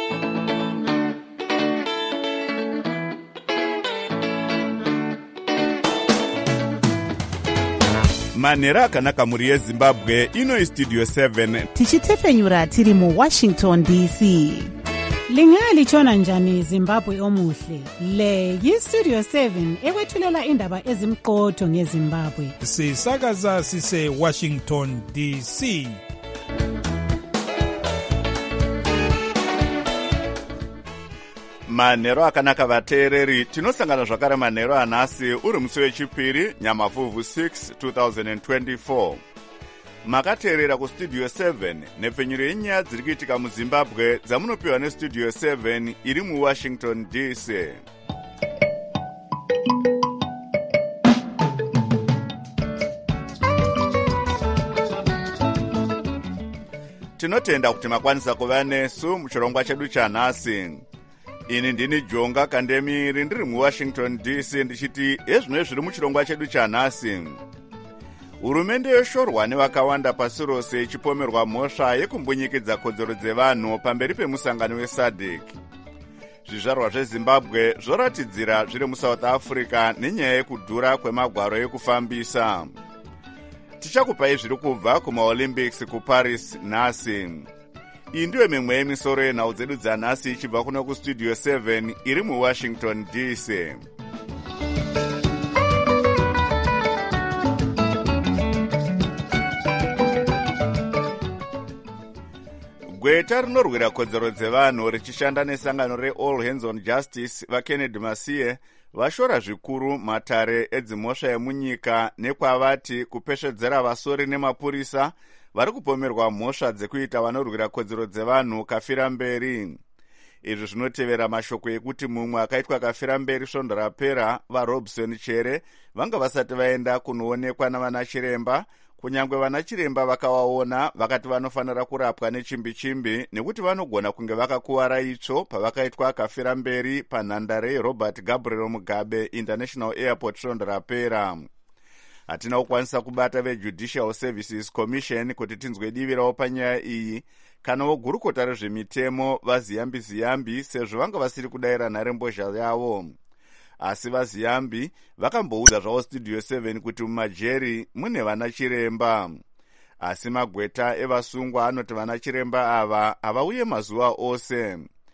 manhero akanaka mhuri yezimbabwe. Ino Studio 7 tichitefenyura tiri muWashington DC. Lingalitshona njani Zimbabwe omuhle? Le yiStudio 7 ekwethulela indaba ezimqotho ngeZimbabwe. Sisakaza sise Washington DC. manhero akanaka vateereri, tinosangana zvakare manhero anhasi uri musi wechipiri nyamavhuvhu 6 2024. makateerera kustudio 7 nepfenyuro yenyaya dziri kuitika muzimbabwe dzamunopiwa nestudio 7 iri muwashington DC. tinotenda kuti makwanisa kuva nesu muchirongwa chedu chanhasi. ini ndini Jonga Kandemiri ndiri muwashington DC ndichiti ezvino zviri muchirongwa chedu chanhasi. hurumende yoshorwa nevakawanda pasi rose ichipomerwa mhosva yekumbunyikidza kodzero dzevanhu pamberi pemusangano weSADC. zvizvarwa zvezimbabwe zvoratidzira zviri muSouth Africa nenyaya yekudhura kwemagwaro ekufambisa. tichakupai zviri kubva kumaolympics kuParis nhasi. iyi ndiyo mimwe yemisoro yenhau dzedu dzanhasi ichibva kuno kustudio 7 iri muwashington DC. gweta rinorwira kodzero dzevanhu richishanda nesangano reAll Hands on Justice vaKennedy Masiye vashora zvikuru matare edzimhosva yemunyika nekwavati kupeshedzera vasori nemapurisa vari kupomerwa mhosva dzekuita vanorwira kodzero dzevanhu kafira mberi. izvi zvinotevera mashoko ekuti mumwe akaitwa kafira mberi svondo rapera vaRobson Chere vanga vasati vaenda kunoonekwa navana chiremba. kunyange vana chiremba vakavaona vakati vanofanira kurapwa nechimbi-chimbi nekuti vanogona kunge vakakuwara itsvo pavakaitwa kafira mberi panhandare Robert Gabriel Mugabe International Airport svondo rapera. hatina kukwanisa kubata veJudicial Services Commission kuti tinzwe divirawo panyaya iyi kanawo gurukota rezvemitemo vaziyambi-ziyambi sezvo vanga vasiri kudayira nharembozha yavo. asi vaziyambi vakamboudza zvavo studio 7 kuti mumajeri mune vana chiremba. asi magweta evasungwa anoti vana chiremba ava havauye mazuva ose.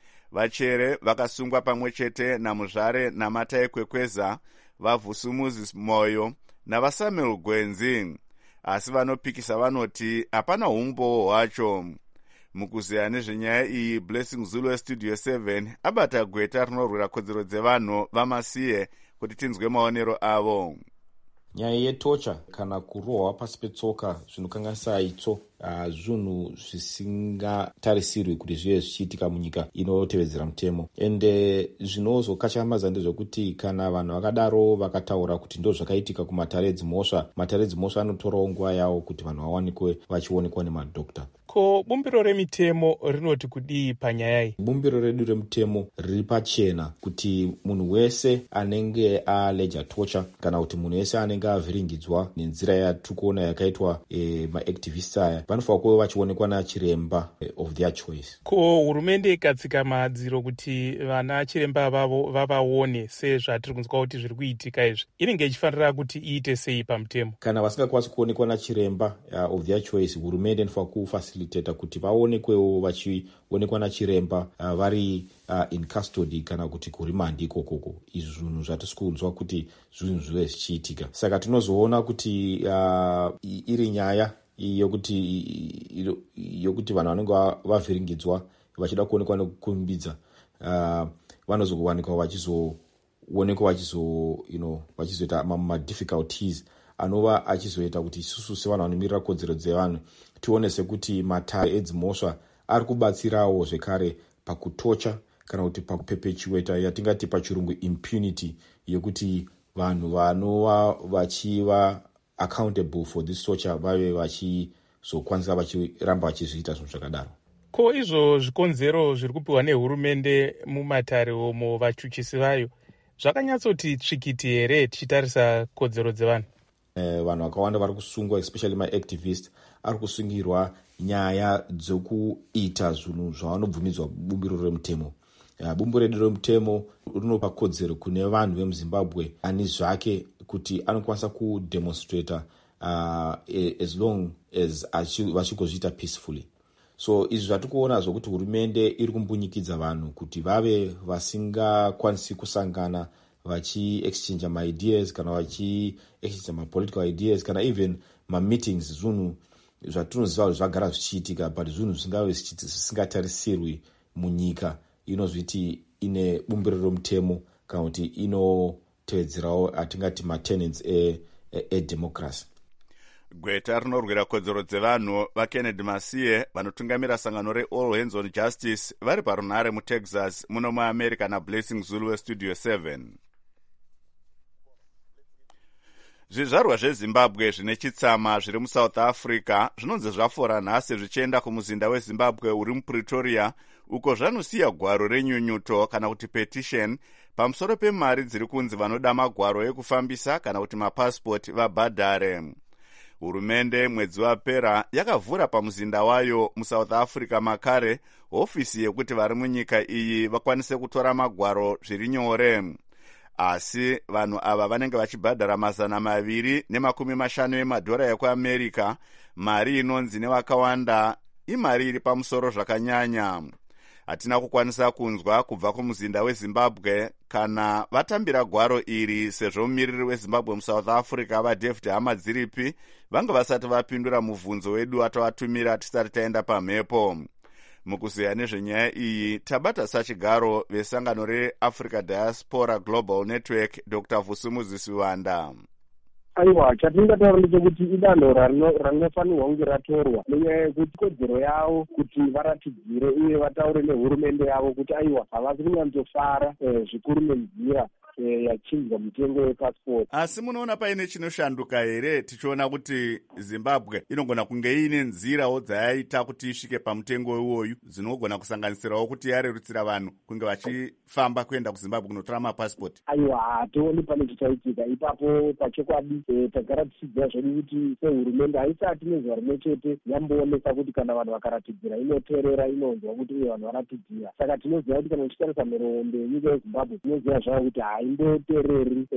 vachere vakasungwa pamwe chete namuzvare namatai kwekweza, vavhusumuzi moyo navasamuel Gwenzi. asi vanopikisa vanoti hapana umbowo hwacho. mukuzeya nezvenyaya iyi Blessing Zulu westudio 7 abata gweta rinorwira kodzero dzevanhu vamasiye kuti tinzwe maonero avo. nyaya yetocha kana kurohwa pasi petsoka zvinokanganisa itsvo zvinhu zvisingatarisirwi kuti zvive zvichiitika munyika inotevedzera mutemo. ende zvinozokachamaza ndezvekuti kana vanhu vakadaro vakataura kuti ndo zvakaitika kumatare edzimhosva, matare edzimhosva anotorawo nguva yavo kuti vanhu vawanikwe vachionekwa nemadhokta. ko bumbiro remitemo rinoti kudii panyaya iyi? bumbiro redu remutemo riri pachena kuti munhu wese anenge aleja tocha kana kuti munhu wese anenge avhiringidzwa nenzira yatikuona yakaitwa maactivist aya vanofanira kuva vachionekwa nachiremba of their choice. ko hurumende ikatsika madziro kuti vana chiremba vavo vavaone sezvatiri kunzwa kuti zviri kuitika izvi, inenge ichifanira kuti iite sei pamutemo? kana vasingakwanisi kuonekwa nachiremba of their choice, hurumende inofanira kufacilitata kuti vaonekwewo vachionekwa nachiremba vari in custody kana kuti kurimandi ikokoko. izvi zvinhu zvatisi kunzwa kuti zvinhu zvive zvichiitika. saka tinozoona kuti iri nyaya yokuti vanhu vanenge vavhiringidzwa vachida kuonekwa nekukumbidza vanozowanikwa vachizoonekwa vachizoita madifficulties anova achizoita kuti isusu sevanhu vanomirira kodzero dzevanhu tione sekuti matare edzimhosva ari kubatsirawo zvekare pakutocha kana kuti pakupepechueta yatingati pachirungu impunity, yekuti vanhu vanova vachiva accountable for this torture vave vachizokwanisa vachiramba vachizviita zvinhu zvakadaro. ko izvo zvikonzero zviri kupiwa nehurumende mumatare omo vachuchisi vayo zvakanyatsoti tsvikiti here tichitarisa kodzero dzevanhu? Vanhu vakawanda vari kusungwa especially maactivist ari kusungirwa nyaya dzekuita zvinhu zvavanobvumidzwa bumbiro remutemo. Bumbiro remutemo rinopa kodzero kune vanhu vemuzimbabwe ani zvake kuti anokwanisa kudemonstrata as long as vachigozviita peacefully. So izvi zvatikuona zvokuti hurumende iri kumbunyikidza vanhu kuti vave vasingakwanisi kusangana vachi-exchange ma-ideas kana vachi-exchange ma-political ideas kana even ma-meetings, zvinhu zvatinoziva zvagara zvichiitika but zvinhu zvingave zvisingatarisirwi munyika inozviti ine bumbiro romutemo kana kuti inotevedzerawo atingati ma-tenets edemocracy. Gweta rinorwira kodzero dzevanhu vaKennedy Masiye vanotungamira sangano reAll Hands on Justice vari parunhare muTexas muno muAmerica naBlessing Zulu weStudio 7. Zvizvarwa zveZimbabwe zvine chitsama zviri muSouth Africa zvinonzi zvafora nhasi zvichienda kumuzinda weZimbabwe uri muPretoria uko zvanosiya gwaro renyunyuto kana kuti petition pamusoro pemari dziri kunzi vanoda magwaro ekufambisa kana kuti mapasipoti vabhadhare. Hurumende mwedzi wapera yakavhura pamuzinda wayo muSouth Africa makare hofisi yekuti vari munyika iyi vakwanise kutora magwaro zviri nyore. Asi vanhu ava vanenge vachibhadhara $250 emadhora ekuAmerica, mari inonzi nevakawanda imari iri pamusoro zvakanyanya. Hatina kukwanisa kunzwa kubva kumuzinda weZimbabwe kana vatambira gwaro iri sezvo mumiriri weZimbabwe muSouth Africa vaDavid Hamadziripi vanga vasati vapindura mubvunzo wedu watavatumira tisati taenda pamhepo. Mukuziya nezvenyaya iyi tabata sachigaro vesangano reAfrica Diaspora Global Network Dr. Vusumuzi Siwanda. Aiwa, chatingataura ndechekuti idanho ranofanirwa kunge ratorwa nenyaya yekuti kodzero yavo kuti varatidzire uye vataure nehurumende yavo kuti aiwa havasi kunyanzofara zvikuru nenzira yachinjwa mutengo wepasipoti. Asi munoona paine chinoshanduka here tichiona kuti Zimbabwe inogona kunge ine nzirawo dzayaita kuti isvike pamutengo iwoyu dzinogona kusanganisirawo kuti yarerutsira vanhu kunge vachifamba kuenda kuZimbabwe kunotora mapasipoti? Aiwa, hationi pane chichaitika ipapo. Pachokwadi tagara tichidziva zvedu kuti sehurumende haisati nezuva rimwe chete yamboonesa kuti kana vanhu vakaratidzira inoteerera, inonzwa kuti uye vanhu varatidzira. Saka tinoziva kuti kana uchitarisa mherombe yenyika yeZimbabwe tinoziva zvavo kuti haimboteereri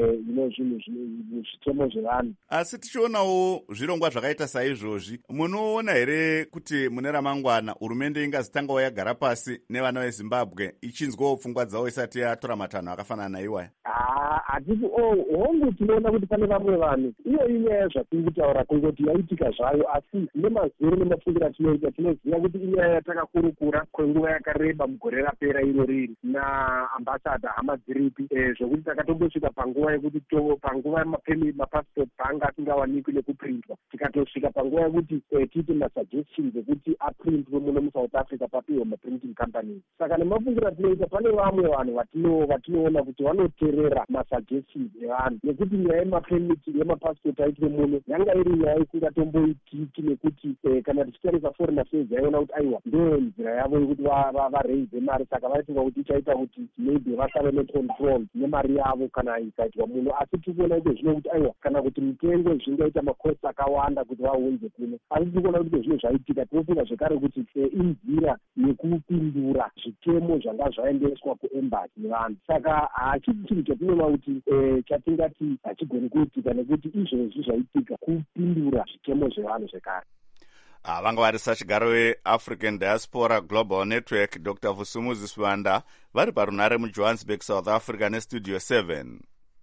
zvinhu zvitemo zvevanhu. Asi tichionawo zvirongwa zvakaita saizvozvi, munoona here kuti mune ramangwana hurumende ingazitangawo yagara pasi nevana veZimbabwe ichinzwawo pfungwa dzavo isati yatora matanho akafanana naiwaya? Hatiti hongu tinoona kuti pane vamwe vanhu iyo inyaya zvatiri kutaura kungoti yaitika zvayo, asi nemazero nemafungiro atinoita tinoziva kuti inyaya yatakakurukura kwenguva yakareba mugore rapera iro riri naambasada Hamadziripi zvokuti takatombosvika panguva yekuti panguva mapasipoti paanga asingawanikwi nekuprintwa, tikatosvika panguva yekuti tiite masuggestions ekuti aprintwe muno muSouth Africa papiwe maprinting companies. Saka nemafungiro atinoita pane vamwe vanhu vatinoona kuti vanoteerera masuggestions evanhu, nekuti nyaya yemapemiti yemapasipoti aitwe muno yanga iri nyaya isingatomboitiki, nekuti kana tichitarisa foreign affairs yaiona kuti aiwa ndiyo nzira yavo yekuti vareise mari, saka vaifunga kuti ichaita kuti maybe vasave necontrol nemari yavo kana ikaitwa muno. Asi tikuona kuti zvino kuti aiwa kana kuti mitengo zvingaita makosti akawanda kuti vaunze kuno, asi tikuona kuti zvino zvaitika. Tinofunga zvekare kuti inzira yekupindura zvitemo zvanga zvaendeswa kuembasi nevanhu. Saka hachiti chinhu chatinoona kuti chatingati hachigoni kuitika, nekuti izvozvi zvaitika kupindura zvitemo zvevanhu zvekare. Vanga vari sachigaro weAfrican Diaspora Global Network Dr. Vusumuzi Siwanda vari parunhare muJohannesburg, South Africa neStudio 7.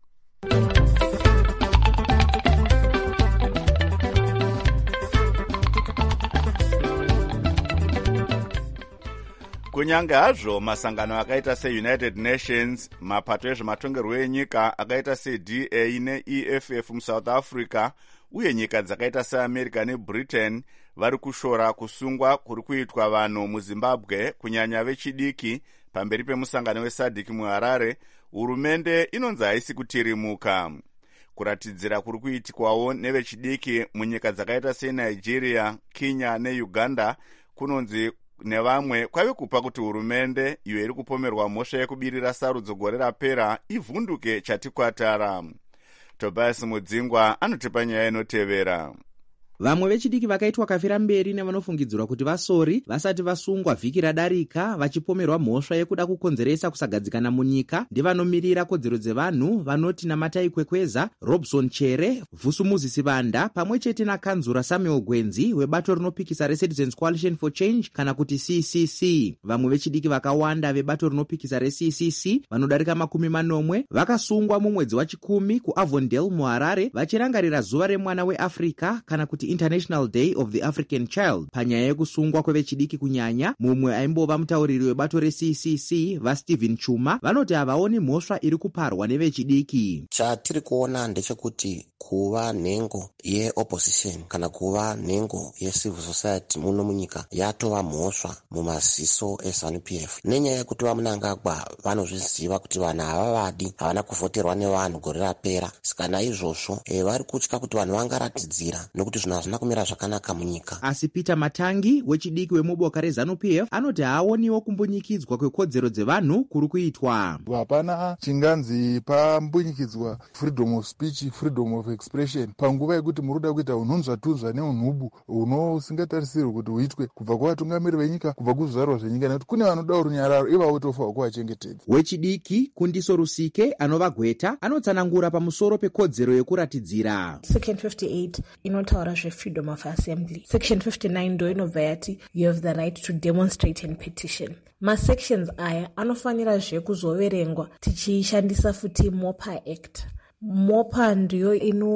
Kunyange hazvo masangano akaita seUnited Nations, mapato ezvematongerwo enyika akaita seDA neEFF muSouth Africa uye nyika dzakaita seAmerica neBritain vari kushora kusungwa kuri kuitwa vanhu muZimbabwe kunyanya vechidiki pamberi pemusangano weSADC muHarare, hurumende inonzi haisi kutirimuka. Kuratidzira kuri kuitikwawo nevechidiki munyika dzakaita seNigeria, Kenya neUganda kunonzi nevamwe kwave kupa kuti hurumende iyo iri kupomerwa mhosva yekubirira sarudzo gore rapera ivhunduke chatikwatara. Tobias Mudzingwa anotipa nyaya inotevera. Vamwe vechidiki vakaitwa kafira mberi nevanofungidzirwa kuti vasori vasati vasungwa vhiki radarika vachipomerwa mhosva yekuda kukonzeresa kusagadzikana munyika ndevanomirira kodzero dzevanhu vanoti Namatai Kwekweza, Robson Chere, Vusumuzi Sibanda pamwe chete nakanzura Samuel Gwenzi webato rinopikisa reCitizens Coalition for Change kana kuti CCC. Vamwe vechidiki vakawanda vebato rinopikisa reCCC vanodarika 40 vakasungwa mumwedzi wa10 kuAvondale muHarare vachirangarira zuva remwana weAfrica kana kuti International Day of the African Child. Panyaya yekusungwa kwevechidiki kunyanya, mumwe aimbova mutauriri webato reCCC vaStephen Chuma vanoti havaoni mhosva iri kuparwa nevechidiki. Chatiri kuona ndechekuti kuva nhengo yeopposition kana kuva nhengo yecivil society muno munyika yatova mhosva mumaziso eZANU-PF. Nenyaya yekuti vaMnangagwa vanozviziva kuti vanhu havavadi, havana kuvhoterwa nevanhu gore rapera. Saka naizvozvo vari kutya kuti vanhu vangaratidzira nekuti zvinhu hazvina kumira zvakanaka munyika. Asi Peter Matangi wechidiki wemuboka reZANU-PF anoti haawoniwo kumbunyikidzwa kwekodzero dzevanhu kuri kuitwa. Hapana chinganzi pambunyikidzwa freedom of speech, freedom of expression panguva yekuti muruda kuita unhunzvatunzva neunhubu unosingatarisirwi kuti uitwe kubva kuvatungamiri venyika, kubva kuzvizvarwa zvenyika, nekuti kune vanoda runyararo ivavo tofa kuvachengetedza. Wechidiki Kundiso Rusike anova Gweta anotsanangura pamusoro pekodzero yekuratidzira. Section 58 inotaura zve-freedom of assembly. Section 59 ndo inobva yati you have the right to demonstrate and petition. Masections aya anofanira kuzoverengwa tichishandisa futi MOPA Act. MOPA ndiyo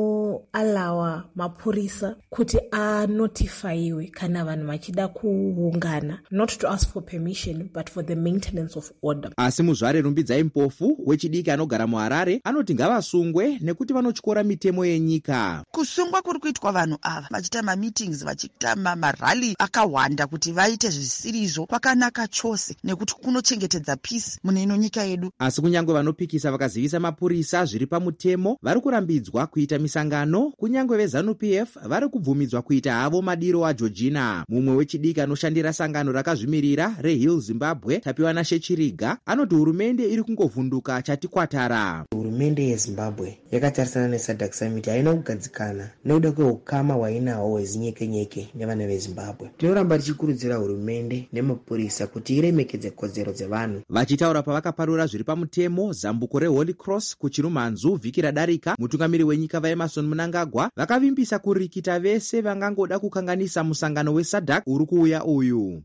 inoalawa mapurisa kuti anotifaiwe kana vanhu vachida kuungana, not to ask for permission but for the maintenance of order. Asi Muzvare Rumbidzai Mpofu wechidiki anogara muHarare anoti ngavasungwe nekuti vanotyora mitemo yenyika. Kusungwa kuri kuitwa vanhu ava vachita mameetings vachita marali akawanda kuti vaite zvisirizvo kwakanaka chose nekuti kunochengetedza peace mune ino nyika yedu. Asi kunyange vanopikisa vakazivisa mapurisa zviri pamutemo vari kurambidzwa kuita misangano, kunyange veZANU-PF vari kubvumidzwa kuita havo madiro aJorgina. Mumwe wechidiki anoshandira sangano rakazvimirira reHill Zimbabwe Tapiwana Shechiriga anoti hurumende iri kungovhunduka chati kwatara. Hurumende yeZimbabwe yakatarisana neSADC Summit haina kugadzikana nekuda kweukama hwainahwo hwezinyeke-nyeke nevana veZimbabwe. Tinoramba tichikurudzira hurumende nemapurisa kuti iremekedze kodzero dzevanhu. Vachitaura pavakaparura zviri pamutemo zambuko reHoly Cross kuChirumanzu vhiki radarika, mutungamiri wenyika vaEmmerson Mnangagwa vakavimbisa kurikita vese vangangoda kukanganisa musangano weSADC uri kuuya uyu.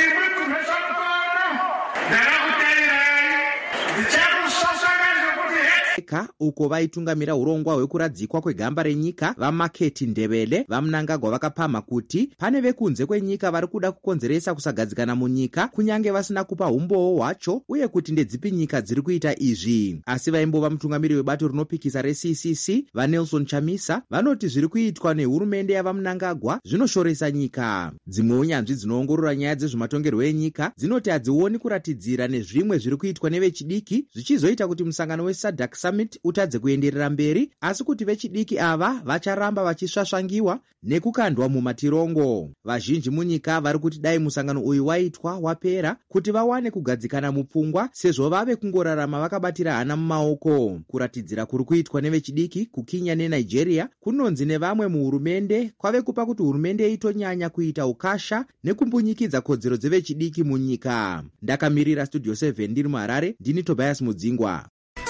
Uko vaitungamira urongwa hwekuradzikwa kwegamba renyika vaMaketi Ndebele vaMnangagwa vakapamha kuti pane vekunze kwenyika vari kuda kukonzeresa kusagadzikana munyika kunyange vasina kupa umbowo hwacho, uye kuti ndedzipi nyika dziri kuita izvi. Asi vaimbova mutungamiri webato rinopikisa reCCC vaNelson Chamisa vanoti zviri kuitwa nehurumende yavaMnangagwa zvinoshoresa nyika. Dzimwe unyanzvi dzinoongorora nyaya dzezvematongerwo enyika dzinoti hadzioni kuratidzira nezvimwe zviri kuitwa nevechidiki zvichizoita kuti musangano weSADC Summit utadze kuenderera mberi, asi kuti vechidiki ava vacharamba vachisvasvangiwa nekukandwa mumatirongo. Vazhinji munyika vari kuti dai musangano uyu waitwa wapera kuti vawane kugadzikana mupfungwa sezvo vave kungorarama vakabatira hana mumaoko. Kuratidzira kuri kuitwa nevechidiki kuKenya neNigeria kunonzi nevamwe muhurumende kwave kupa kuti hurumende itonyanya kuita ukasha nekumbunyikidza kodzero dzevechidiki munyika. Ndakamirira Studio 7 ndiri muHarare, ndini Tobias Mudzingwa.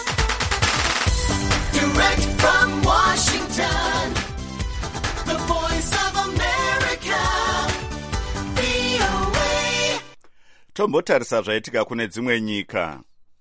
Direct from Washington, the voice of America, VOA. Tombotarisa zvaitika kune dzimwe nyika.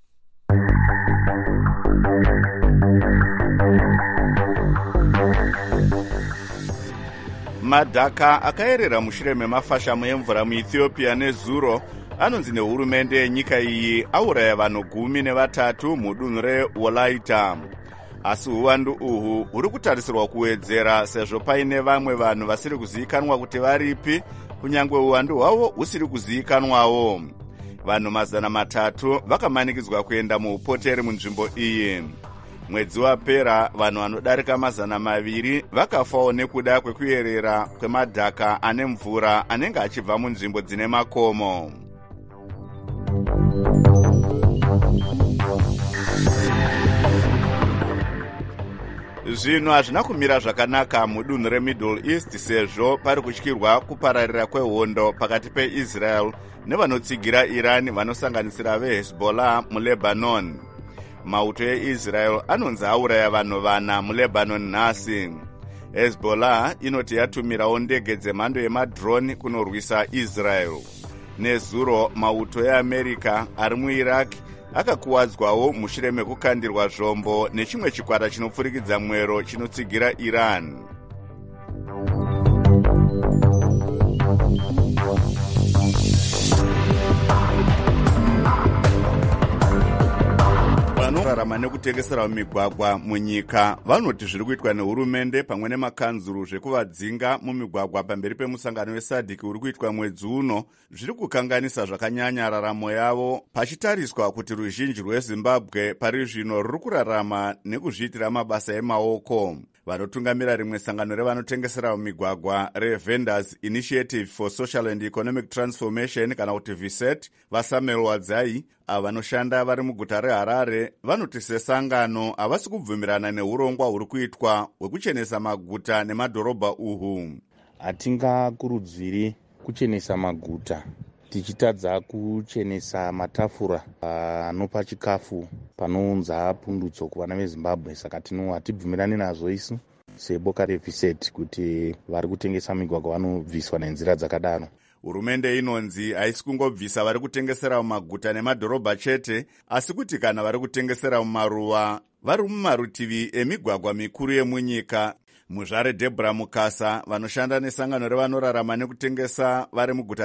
Madhaka akaerera mushure memafashamu emvura muEthiopia nezuro anonzi nehurumende yenyika iyi auraya vanhu 13 mudunhu reWolaita. Asi uwandu uhu huri kutarisirwa kuwedzera sezvo paine vamwe vanhu vasiri kuzivikanwa kuti varipi, kunyange uwandu hwavo husiri kuzivikanwawo. Vanhu 300 vakamanikidzwa kuenda muupoteri munzvimbo iyi. Mwedzi wapera vanhu vanodarika 200 vakafawo nekuda kwekuyerera kwemadhaka ane mvura anenge achibva munzvimbo dzine makomo. Zvinhu hazvina kumira zvakanaka mudunhu remiddle east sezvo pari kutyirwa kupararira kwehondo pakati peIsrael nevanotsigira Iran vanosanganisira veHezbollah muLebanon. Mauto eIsrael anonzi auraya vanhu 4 muLebanon nhasi. Hezbollah inoti yatumirawo ndege dzemhando yemadroni kunorwisa Israel. Nezuro mauto eAmerica ari muIraq akakuwadzwawo mushure mekukandirwa zvombo nechimwe chikwata chinopfurikidza mwero chinotsigira Iran. Vanorarama nekutengesera mumigwagwa munyika vanoti zviri kuitwa nehurumende pamwe nemakanzuru zvekuvadzinga mumigwagwa pamberi pemusangano weSADC uri kuitwa mwedzi uno zviri kukanganisa zvakanyanya raramo yavo, pachitariswa kuti ruzhinji rweZimbabwe pari zvino ruri kurarama nekuzviitira mabasa emaoko. Vanotungamira rimwe sangano revanotengesera mumigwagwa reVendors Initiative for Social and Economic Transformation kana kuti VSET vaSamuel Wadzai ava vanoshanda vari muguta reHarare vanoti sesangano havasi kubvumirana neurongwa huri kuitwa hwekuchenesa maguta nemadhorobha uhu. Hatingakurudziri kuchenesa maguta tichitadza kuchenesa matafura anopa chikafu panounza pundutso kuvana veZimbabwe. Saka hatibvumirani nazvo isu seboka reVSET kuti vari kutengesa migwagwa vanobviswa nenzira dzakadaro. Hurumende inonzi haisi kungobvisa vari kutengesera mumaguta nemadhorobha chete, asi kuti kana vari kutengesera mumaruwa vari mumarutivi emigwagwa mikuru yemunyika. Muzvare Deborah Mukasa vanoshanda nesangano revanorarama nekutengesa vari muguta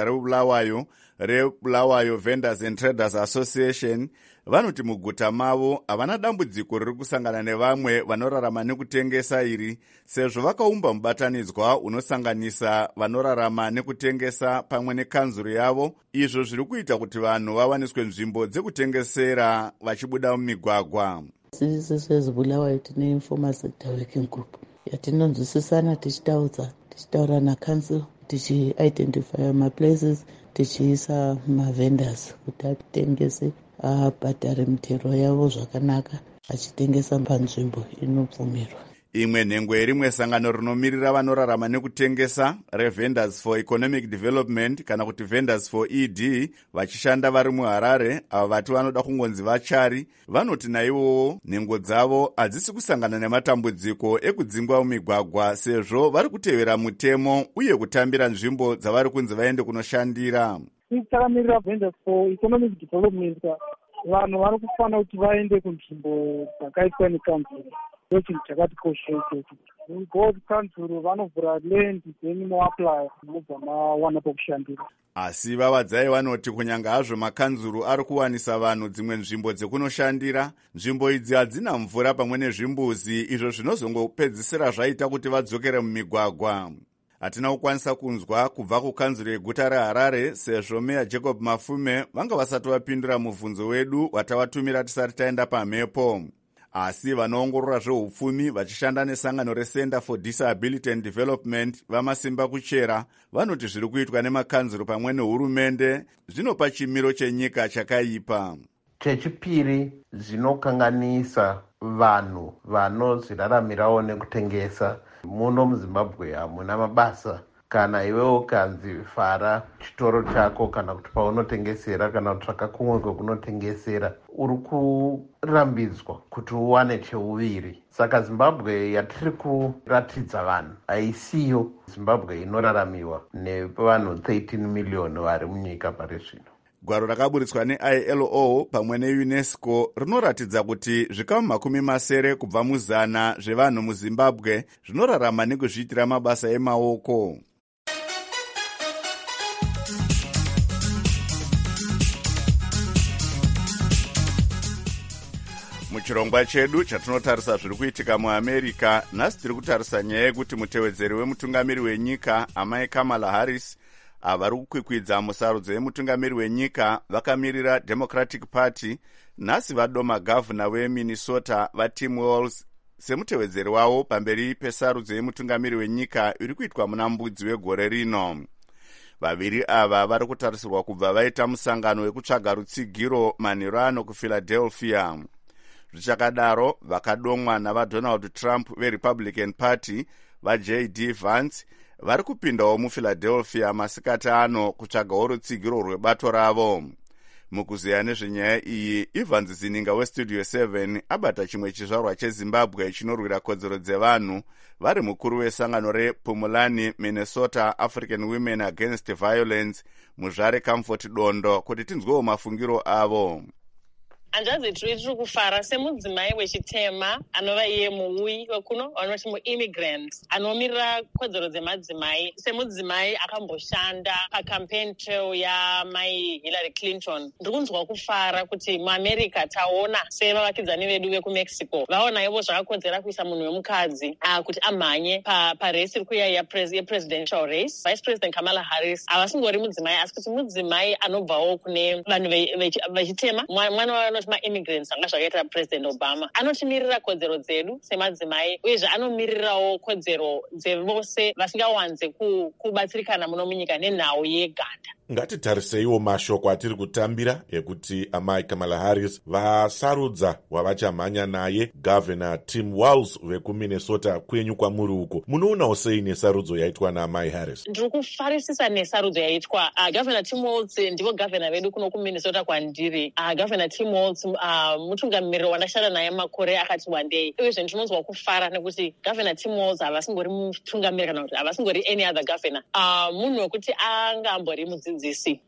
reBulawayo Vendors and Traders Association vanoti muguta mavo havana dambudziko riri kusangana nevamwe vanorarama nekutengesa iri, sezvo vakaumba mubatanidzwa unosanganisa vanorarama nekutengesa pamwe nekanzuru yavo. Izvo zviri kuita kuti vanhu vawaniswe nzvimbo dzekutengesera vachibuda mumigwagwa. Sisi seZibulawayo tine informal sector working group yatinonzwisisana tichitaura naCouncil tichi-identify maplaces tichiisa mavendors kuti atengese abhadhare mitero yavo zvakanaka achitengesa panzvimbo inobvumirwa. Imwe nhengo yerimwe sangano rinomirira vanorarama nekutengesa reVendors for Economic Development kana kuti Vendors for ED vachishanda vari muHarare ava vati vanoda kungonzi vachari vanoti naivowo nhengo dzavo hadzisi kusangana nematambudziko ekudzingwa mumigwagwa sezvo vari kutevera mutemo uye kutambira nzvimbo dzavari kunzi vaende kunoshandira. Takamirira Vendors for Economic Development vanhu vari kufanira kuti vaende kunzvimbo dzakaitwa nekanzuru. Ndochinhu chakatikoshera kuti God Council vanovhura land then moapply mobva mawana pokushandira. Asi vavadzai vanoti kunyanga hazvo makanzuru ari kuwanisa vanhu dzimwe nzvimbo dzekunoshandira, nzvimbo idzi hadzina mvura pamwe nezvimbuzi, izvo zvinozongopedzisira zvaita kuti vadzokere mumigwagwa. Hatina kukwanisa kunzwa kubva kukanzuru yeguta reHarare sezvo Meya Jacob Mafume vanga vasati vapindura mubvunzo wedu watavatumira tisati taenda pamhepo. Asi vanoongorora zveupfumi vachishanda nesangano reCenter for Disability and Development vamasimba kuchera vanoti zviri kuitwa nemakanzuru pamwe nehurumende zvinopa chimiro chenyika chakaipa. Chechipiri, zvinokanganisa vanhu vanozviraramirawo nekutengesa. Muno muZimbabwe hamuna mabasa. Kana iwewo kanzi fara chitoro chako kana kuti paunotengesera kana kutsvaka kumwe kwekunotengesera uri kurambidzwa kuti uwane cheuviri. Saka Zimbabwe yatiri kuratidza vanhu haisiyo Zimbabwe inoraramiwa nevanhu 13 miliyoni vari munyika pari zvino. Gwaro rakaburitswa neILO pamwe neUNESCO rinoratidza kuti zvikamu 70 kubva muzana zvevanhu muZimbabwe zvinorarama nekuzviitira mabasa emaoko. Muchirongwa chedu chatinotarisa zviri kuitika muAmerica, nhasi tiri kutarisa nyaya yekuti mutevedzeri wemutungamiri wenyika amai Kamala Harris vari kukwikwidza musarudzo yemutungamiri wenyika vakamirira Democratic Party. Nhasi vadoma gavhuna weMinnesota vaTim Walz semutevedzeri wavo pamberi pesarudzo yemutungamiri wenyika iri kuitwa muna mbudzi wegore rino. Vaviri ava vari kutarisirwa kubva vaita musangano wekutsvaga rutsigiro manheru ano kuPhiladelphia. zvichakadaro vakadomwa navadonald trump verepublican party vajd vance vari kupindawo muphiladelphia masikati ano kutsvagawo rutsigiro rwebato ravo. Mukuziya nezvenyaya iyi, Evans Zininga westudio 7 abata chimwe chizvarwa chezimbabwe chinorwira kodzero dzevanhu vari mukuru wesangano rePumulani Minnesota African Women Against Violence muzvare Comfort Dondo kuti tinzwewo mafungiro avo. Hanzvadzi tiri kufara semudzimai wechitema anova iye muui wekuno vanoti muimmigrant anomirira kodzero dzemadzimai, semudzimai akamboshanda pacampaign trail yamai Hillary Clinton. Ndiri kunzwa kufara kuti muAmerica taona sevavakidzani vedu vekumexico vaona ivo zvakakodzera kuisa munhu wemukadzi kuti amhanye paresi iri kuya yepresidential race. Vice President Kamala Harris havasingori mudzimai asi kuti mudzimai anobvawo kune vanhu vechitema, mwana vanoti maimmigrants anga zvakaita President Obama. Anotimirira kodzero dzedu semadzimai uyezve anomirirawo kodzero dzevose vasingawanze kubatsirikana muno munyika nenhau yeganda. Ngatitariseiwo mashoko atiri kutambira ekuti amai Kamala Harris vasarudza wavachamhanya naye Governor Tim Walz vekuMinnesota kwenyu kwamuri uko. Munoonawo sei nesarudzo yaitwa naamai Harris? Ndiri kufarisisa nesarudzo yaitwa. Governor Tim Walz ndivo governor vedu kuno kuMinnesota kwandiri. Governor Tim Walz mutungamiriri wandashanda naye makore akati wandei. Uyezve ndinonzwa kufara nekuti Governor Tim Walz havasingori mutungamiriri kana kuti havasingori any other governor. Munhu wekuti angambori mudzidzisi.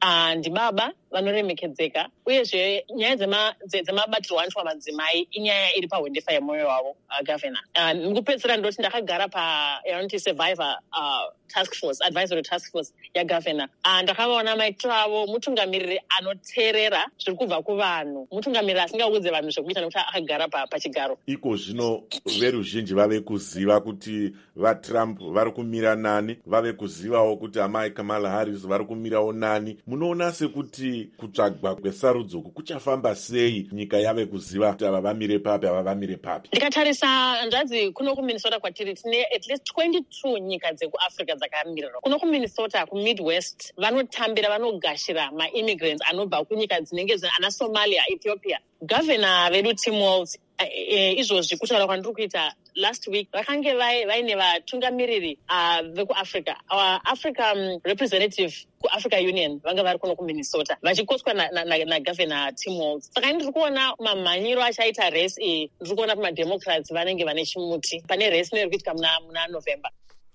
Ndibaba vanoremekedzeka uyezve nyaya dzemabatirwo anoitwa madzimai inyaya iri pahwendefa yemwoyo wavo governor. Ndikupedzisira ndoti ndakagara yanoti survivor task force, advisory task force yagovernor. Ndakavaona maitiro avo mutungamiriri anoteerera zviri kubva kuvanhu, mutungamiriri asingaudze vanhu zvekuita nekuti akagara pachigaro. Iko zvino veruzhinji vave kuziva kuti vaTrump vari kumira nani, vave kuzivawo kuti amai Kamala Harris vari kumirawo nani. Munoona sekuti kutsvagwa kwesarudzo kuchafamba sei nyika yave kuziva kuti ava vamire papi ava vamire papi? Ndikatarisa hanzvadzi kuno kuMinnesota kwatiri tine at least 22 nyika dzekuAfrica dzakamirirwa. Kuno kuMinnesota kuMidwest vanotambira vanogashira maimmigrants anobva kunyika dzinenge ana Somalia, Ethiopia. Governor vedu Tim Walz izvozvi kutaura kwandiri kuita last week vakange vaine vatungamiriri vekuAfrica. Our African representative kuAfrica Union vanga vari kuno kuMinnesota vachikotswa nagovernor Tim Walz. Saka ndiri kuona mamhanyiro achaita race iyi, ndiri kuona kumaDemocrats vanenge vane chimuti pane race inoiri kuitika muna November.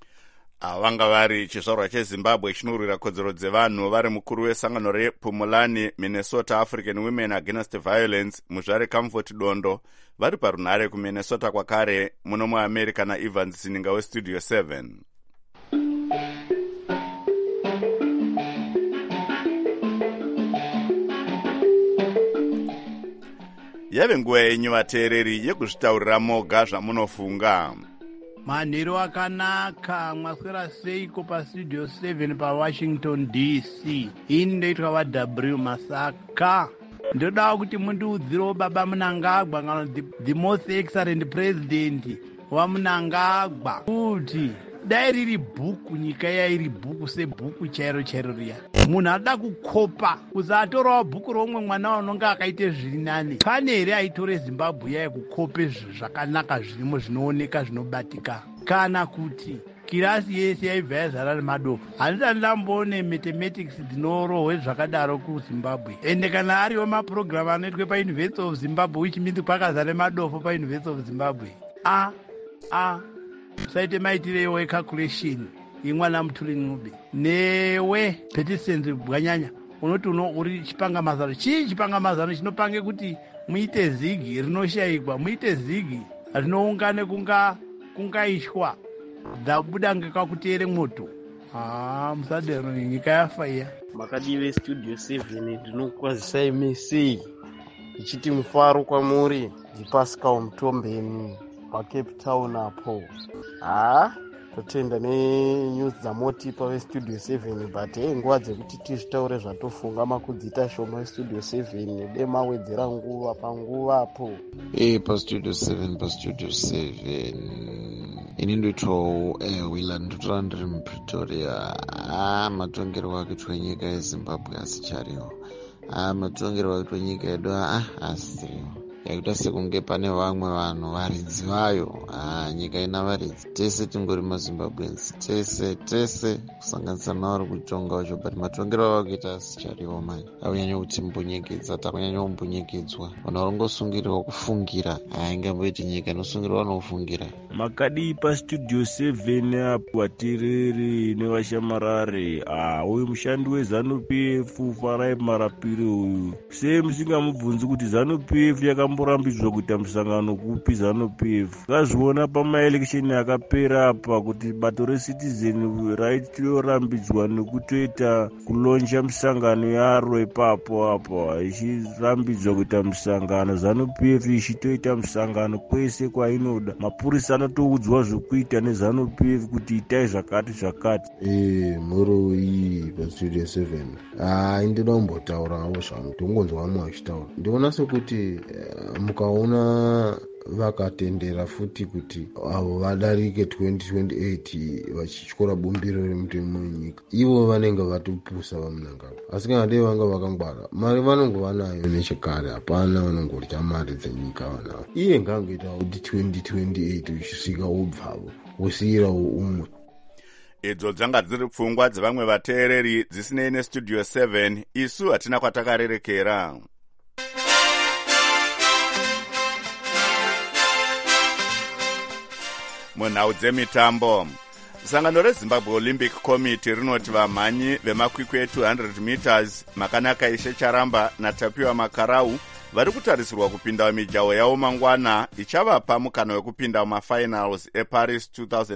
Vanga vari chizvarwa cheZimbabwe chinorwira kodzero dzevanhu vari mukuru wesangano rePumulani Minnesota African Women Against Violence muzvare Comfort Dondo vari parunhare kuMinnesota kwakare muno muAmerica naEvans Zininga westudio 7. Yave nguva yenyu vateereri yekuzvitaurira moga zvamunofunga. Manhero akanaka, mwaswera seiko pastudio 7 paWashington DC. Ini ndoitwa vaW Masaka. Ndoda kuti mundiudzirewo baba Mnangagwa kana the most excellent president waMnangagwa kuti dai riri bhuku nyika yairi bhuku sebhuku chairo riya. Munhu ada kukopa kusatorawo bhuku romwe mwana unonga akaite zviri nani. Pane here aitore Zimbabwe yaya kukope zvakanaka zvirimo zvinooneka zvinobatika, kana kuti kirasi yese yaibva yazara nemadofu. Handisati ndamboone mathematics dzinorohwe zvakadaro kuZimbabwe. Ende kana ariwo mapurogiramu anoitwe paUniversity of Zimbabwe which means kwakazare madofu paUniversity of Zimbabwe. Saite maitirewo ecalculation yemwana Mutuli Ncube newe Petisens Bwanyanya unoti uri chipangamazano. Chii chipangamazano chinopange kuti muite zigi rinoshayikwa, muite zigi rinoungane kungaishwa dzabuda ngekakuteere mwoto. Musadero nyika yafa iya. Makadive studio 7 ndinokwazisai mesei ichiti mufaro kwamuri ndipasikawo Mutombeni paCape Town apo. Totenda nenews dzamotipa vestudio 7 but nguva dzekuti tizvitaure zvatofunga makudzita shoma vestudio 7 demawedzera nguva panguva apo. Pastudio 7 ini ndoitwawo wila ndotora ndiri muPretoria. Matongerwo akaitwa nyika yeZimbabwe asicharimo. Matongerwo akaitwa nyika yedu asiriwo. yakuita sekunge pane vamwe vanhu varidzi vayo. Nyika ina varidzi, tese tingori mazimbabweans, tese kusanganisa navari kutonga vacho, but matongero ava kuita asichariwo mani akunyanya kuti mbunyekedza, takunyanya kumbunyekedzwa. Vanhu varongosungirirwa kufungira, ingamboiti nyika inosungirirwa vanofungira. Makadi pastudio 7 apo vatereri nevashamarare. Uyu mushandi weZANU-PF Farai Marapiri uyu, semusingamubvunzi kuti ZANU-PF yakamborambidzwa kuita musangano kupi ZANU-PF. Kazviona pamaelekisheni akapera apa kuti bato reCitizen Right yorambidzwa nekutoita kulonja musangano yaro ipapo apa, ichirambidzwa kuita musangano, ZANU-PF ichitoita musangano kwese kwainoda. Mapurisa anotoudzwa zvokuita neZANU-PF kuti itai zvakati. Mhuro iyi pastudio 7 ndinoda kumbotaurawo zvangu, tongonzwa vamwe vachitaura. Ndinoona sekuti mukaona vakatendera futi kuti avo vadarike 2028 vachityora bumbiro remutemo wenyika, ivo vanenge vatopusa vamunangano. Asi kana dei vanga vakangwara, mari vanongova nayo nechekare, hapana vanongorya mari dzenyika vanavo. Iye ngangoita kuti 2028 uchisvika ubvavo usiyirawo umwe. Idzo dzanga dziri pfungwa dzevamwe vateereri dzisinei nestudio 7. Isu hatina kwatakarerekera. Munhau dzemitambo, sangano reZimbabwe Olympic Committee rinoti vamhanyi vemakwikwi e200 meters Makanaka Ishe Charamba naTapiwa Makarau vari kutarisirwa kupinda mumijaho yavo mangwana, ichavapa mukana wekupinda mumafinals eParis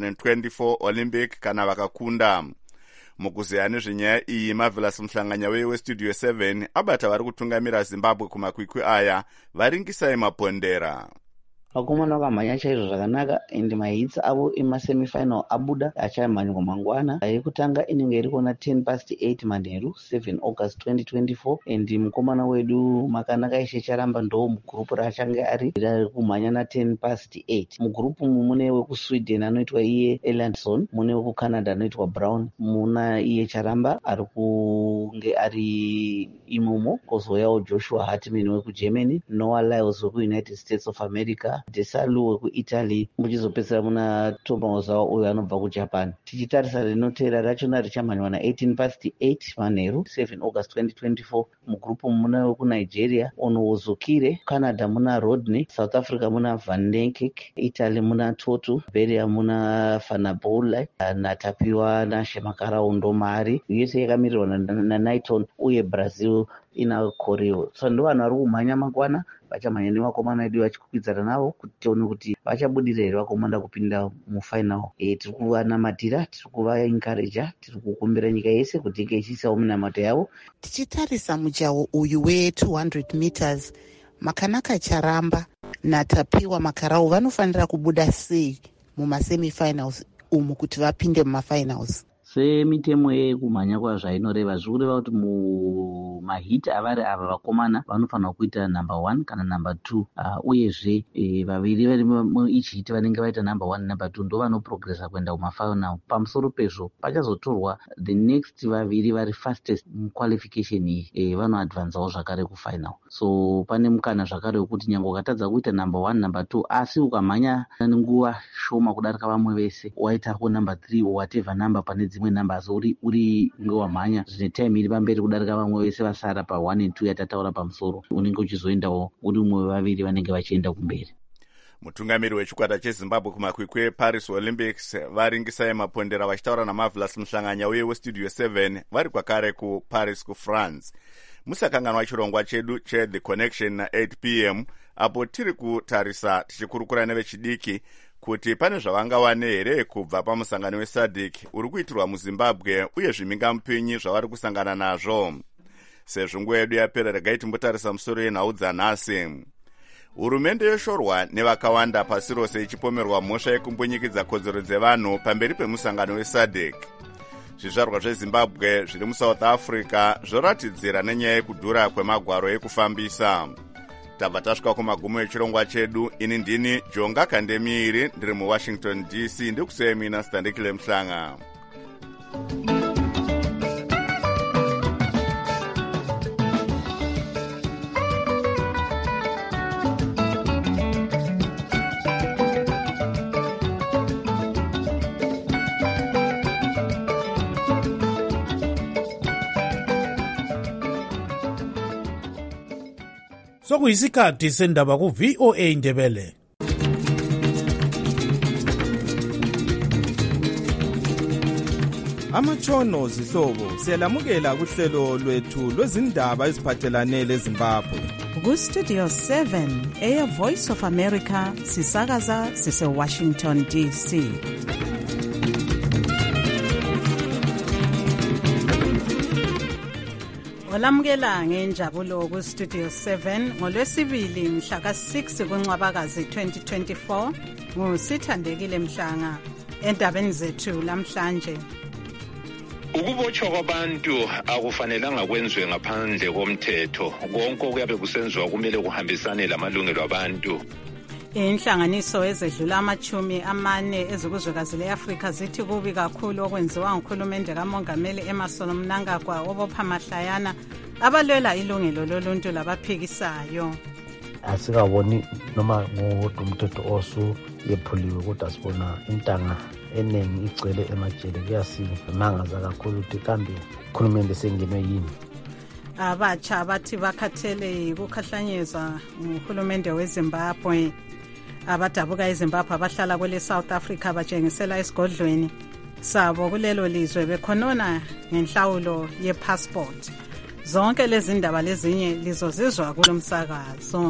2024 Olympic kana vakakunda. Mukuzeya nezvenyaya iyi, Marvelous Muhlanganya weStudio 7 abata vari kutungamira Zimbabwe kumakwikwi aya, varingisai mapondera. Vakomana vakamhanya chaizvo zvakanaka, ende mahits avo emasemifinal abuda achamhanywa mangwana. Yekutanga inenge iri kuona 8:10 manheru 7 August 2024, endi mukomana wedu Makanaka Ishe Charamba ndo mugrupu raachange ari kumhanya na 8:10. Mugrupu umu mune wekuSweden anoitwa iye Erlandsson, mune wekuCanada anoitwa Brown, muna iye Charamba ari kunge ari imomo, kozouyawo Joshua Hartman wekuGermany, Noah Lyles wekuUnited States of America, Desalu wekuItaly, muchizopedzera muna Tomozawa uyo anobva kuJapan. Tichitarisa rinotevera rachona richamhanywa na 8:8 manheru 7 August 2024. Mugrupu muna wekuNigeria Onowozukire, Canada muna Rodney, South Africa muna Van Lenkek, Italy muna Totu, Beria muna Fanabola naTapiwa naShemakarau ndo mari. USA yakamirirwa na Nighton uye Brazil ina Koreo. So ndo vanhu vari kumhanya mangwana, vachamhanya nevakomana vedu vachikwikwidzana navo kuti tione kuti vachabudirira here vakomana kupinda mufinal. Tiri kuvanamatira, tiri kuvaencouragea, tiri kukumbira nyika yese kuti inge ichiisawo minamato yavo. Tichitarisa mujaho uyu we200 meters, Makanaka Charamba naTapiwa Makarau vanofanira kubuda sei mumasemifinals umu kuti vapinde mumafinals? Semitemo yekumhanya kwazvainoreva zviri kureva kuti mumahiti avari ava vakomana vanofanira kuita number 1 kana number 2, uyezve vaviri vari mueach hit vanenge vaita number 1 number 2 ndo vanoprogresa kuenda kumafinal. Pamusoro pezvo pachazotorwa the next vaviri vari fastest muqualification iyi, vanoadvanzawo zvakare kufinal. So pane mukana zvakare wekuti nyange ukatadza kuita number 1 number 2 asi ukamhanya nenguva shoma kudarika vamwe vese, waitako number 3 whatever number pane dzimwe namba, asi uri ngewamhanya zvine time iri pamberi kudarika vamwe vese vasara pa1 and 2 yatataura pamusoro, unenge uchizoendawo uri umwe wevaviri vanenge vachienda kumberi. Mutungamiri wechikwata cheZimbabwe kumakwikwi eParis Olympics varingisai mapondera vachitaura naMarvelous Muhlanganya uye weStudio 7 vari kwakare kuParis kuFrance. Musakanganwa chirongwa chedu cheThe Connection na 8 p.m. apo tiri kutarisa tichikurukura nevechidiki kuti pane zvavangawane here kubva pamusangano weSADC uri kuitirwa muZimbabwe uye zvimhingamupinyi zvavari kusangana nazvo. Sezvo nguva yedu yapera, regai timbotarisa musoro yenhau dzanhasi. Hurumende yoshorwa nevakawanda pasi rose ichipomerwa mhosva yekumbonyikidza kodzero dzevanhu pamberi pemusangano weSADC. Zvizvarwa zveZimbabwe zviri muSouth Africa zvoratidzira nenyaya yekudhura kwemagwaro ekufambisa. Tabva tasvika kumagumo echirongwa chedu. Ini ndini Jonga Kandemiri, ndiri muWashington DC, ndikusiyai mina Standekile Mhlanga. Sokuyisikhathi sendaba ku VOA Ndebele. Amatshono zihlobo siyalamukela kuhlelo lwethu lwezindaba eziphathelane leZimbabwe. Ku-Studio 7 Air Voice of America sisakaza sise-Washington DC. Olamukela ngenjabulo ku-Studio 7 ngolwesibili mhla ka-6 kuNcwabakazi 2024 nguSithandekile Mhlanga endabeni zethu lamhlanje. Ukubotshwa kwabantu akufanelanga kwenziwe ngaphandle komthetho. Konke okuyabe kusenziwa kumele kuhambisane lamalungelo abantu. Inhlanganiso ezedlula ama-40 ezikuzwekazi le-Afrika zithi kubi kakhulu okwenziwa nguhulumende kamongameli Emmerson Mnangagwa obopha mahlayana abalwela ilungelo loluntu labaphikisayo. Asikaboni noma ngodwa umthetho osuyephuliwe kodwa sibona intanga eningi igcwele emajele kuyasimangaza kakhulu ukuthi kambe ukhulumende sengenwe yini. Abatsha bathi bakhathele ukukhahlanyezwa nguhulumende weZimbabwe. Abadabuka eZimbabwe abahlala kwele South Africa batshengisela esigodlweni sabo kulelo lizwe bekhonona ngenhlawulo ye-passport. Zonke lezi ndaba lezinye lizozizwa kulomsakazo.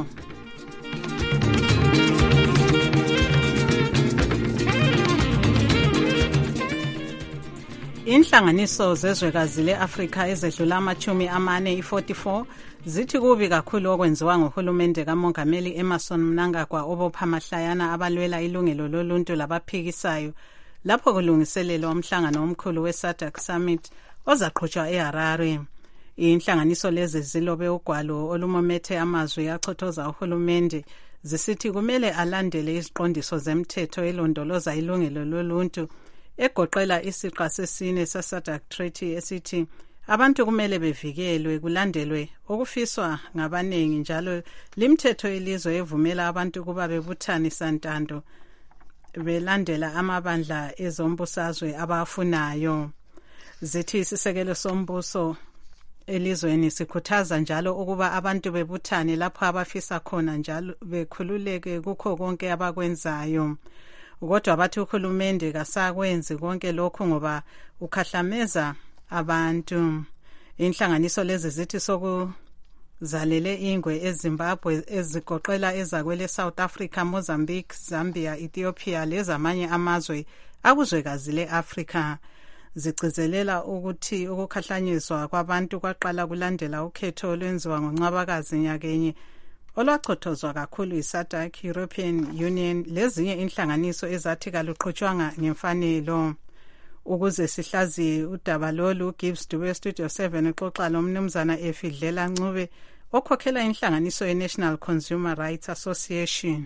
Inhlanganiso zezwekazi le-Afrika ezedlula ama-40 i-44 zithi kubi kakhulu okwenziwa nguhulumende kamongameli Emmerson Mnangagwa obopha mahlayana abalwela ilungelo loluntu labaphikisayo lapho kulungiselelwa umhlangano omkhulu we-SADC Summit ozaqhutshwa eHarare. Inhlanganiso lezi zilobe ugwalo olumomethe amazwi achothoza uhulumende zisithi kumele alandele iziqondiso zemthetho elondoloza ilungelo loluntu egoqela isiqa sesine se-SADC Treaty esithi abantu kumele bevikelwe kulandelwe okufiswa ngabaningi njalo limithetho yelizwe evumela abantu kuba bebuthane santando belandela amabandla ezombusazwe abafunayo. Zithi isisekelo sombuso elizweni sikhuthaza njalo ukuba abantu bebuthane lapho abafisa khona njalo bekhululeke kukho konke abakwenzayo. Kodwa bathi uhulumende kasakwenzi konke lokhu ngoba ukhahlameza abantu. Inhlanganiso lezi zithi sokuzalele ingwe eZimbabwe ezigoqela ezakwele South Africa, Mozambique, Zambia, Ethiopia lezamanye amazwe akuzwekazi le-Afrika. Zigcizelela ukuthi ukukhahlanyezwa kwabantu kwaqala kulandela ukhetho olwenziwa ngoNcwabakazi nyakenye olwachothozwa kakhulu yi-SADC, European Union lezinye inhlanganiso ezathi kaluqhutshwanga ngemfanelo. Ukuze sihlaziye udaba lolu, Gibbs Dube Studio 7 uxoxa lomnumzana Efidlela Ncube okhokhela inhlanganiso ye-National Consumer Rights Association.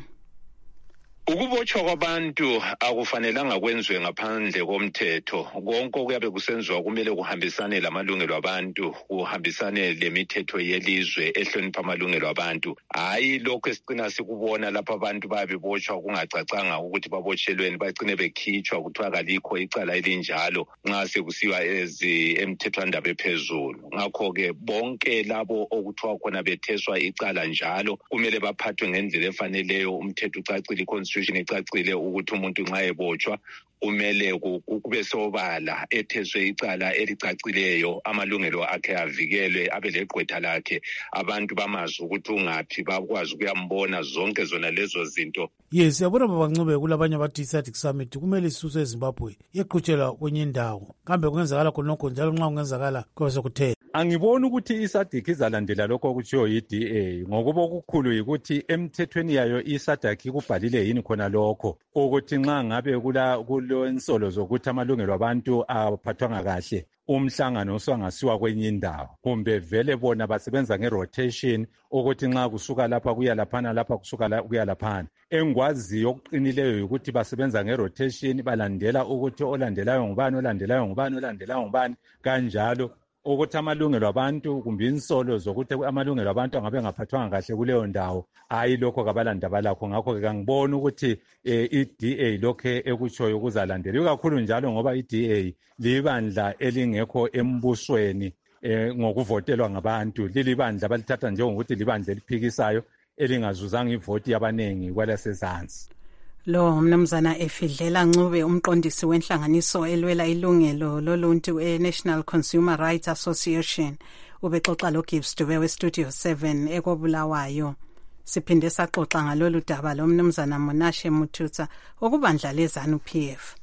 Ukubotshwa kwabantu akufanelanga kwenziwe ngaphandle komthetho. Konke okuyabe kusenziwa kumele kuhambisane lamalungelo abantu, kuhambisane lemithetho yelizwe ehlonipha amalungelo abantu. Hayi lokho esicina sikubona lapha abantu babebotshwa kungacacanga ukuthi babotshelweni bagcine bekhitshwa kuthiwa kalikho icala elinjalo nxa sekusiwa emthethwandaba ephezulu. Ngakho-ke bonke labo okuthiwa khona betheswa icala njalo kumele baphathwe ngendlela efaneleyo. Umthetho ucacile, constitution icacile ukuthi umuntu nxa ebotshwa kumele kube sobala etheswe icala elicacileyo, amalungelo akhe avikelwe, abe legqwetha lakhe, abantu bamazi ukuthi ungaphi, bakwazi ukuyambona, zonke zona lezo zinto. Yes, yabona baba Ncube kulabanye abathi i-SADC Summit kumele isuswe eZimbabwe yeqhutshelwa kwenye indawo. Kambe kungenzakala khonokho njalo nxa kungenzakala kwabe sekuthela. Angiboni ukuthi i-SADC izalandela lokho okutshiwo yi-DA ngokuba okukhulu yikuthi emthethweni yayo i-SADC ikubhalile yini khona lokho ukuthi nxa ngabe kulensolo zokuthi amalungelo abantu aphathwanga kahle umhlangano usangasiwa kwenye indawo kumbe vele bona basebenza nge-rotation ukuthi nxa kusuka lapha kuya laphana lapha kusuka kuya laphana. Engikwaziyo okuqinileyo ukuthi basebenza nge-rotation, balandela ukuthi olandelayo ngubani, olandelayo ngubani, olandelayo ngubani, kanjalo ukuthi amalungelo abantu kumbe insolo zokuthi amalungelo abantu angabe ngaphathwanga kahle kuleyo ndawo, hayi lokho kabalanda balakho. Ngakho-ke kangiboni ukuthi i-DA lokho ekutshoyo kuzalandela, ikakhulu njalo ngoba i-DA libandla elingekho embusweni ngokuvotelwa ngabantu. Leli bandla balithatha njengokuthi libandla eliphikisayo elingazuzanga ivoti yabaningi kwalasezansi. Lo umnumzana Efidlela Ncube umqondisi wenhlanganiso elwela ilungelo loluntu National Consumer Rights Association ubexoxa lo Gibbs Dube we Studio 7 ekobulawayo. Siphinde saxoxa ngalolu daba lo mnumzana Monashe Mututsa okubandla leZANU-PF.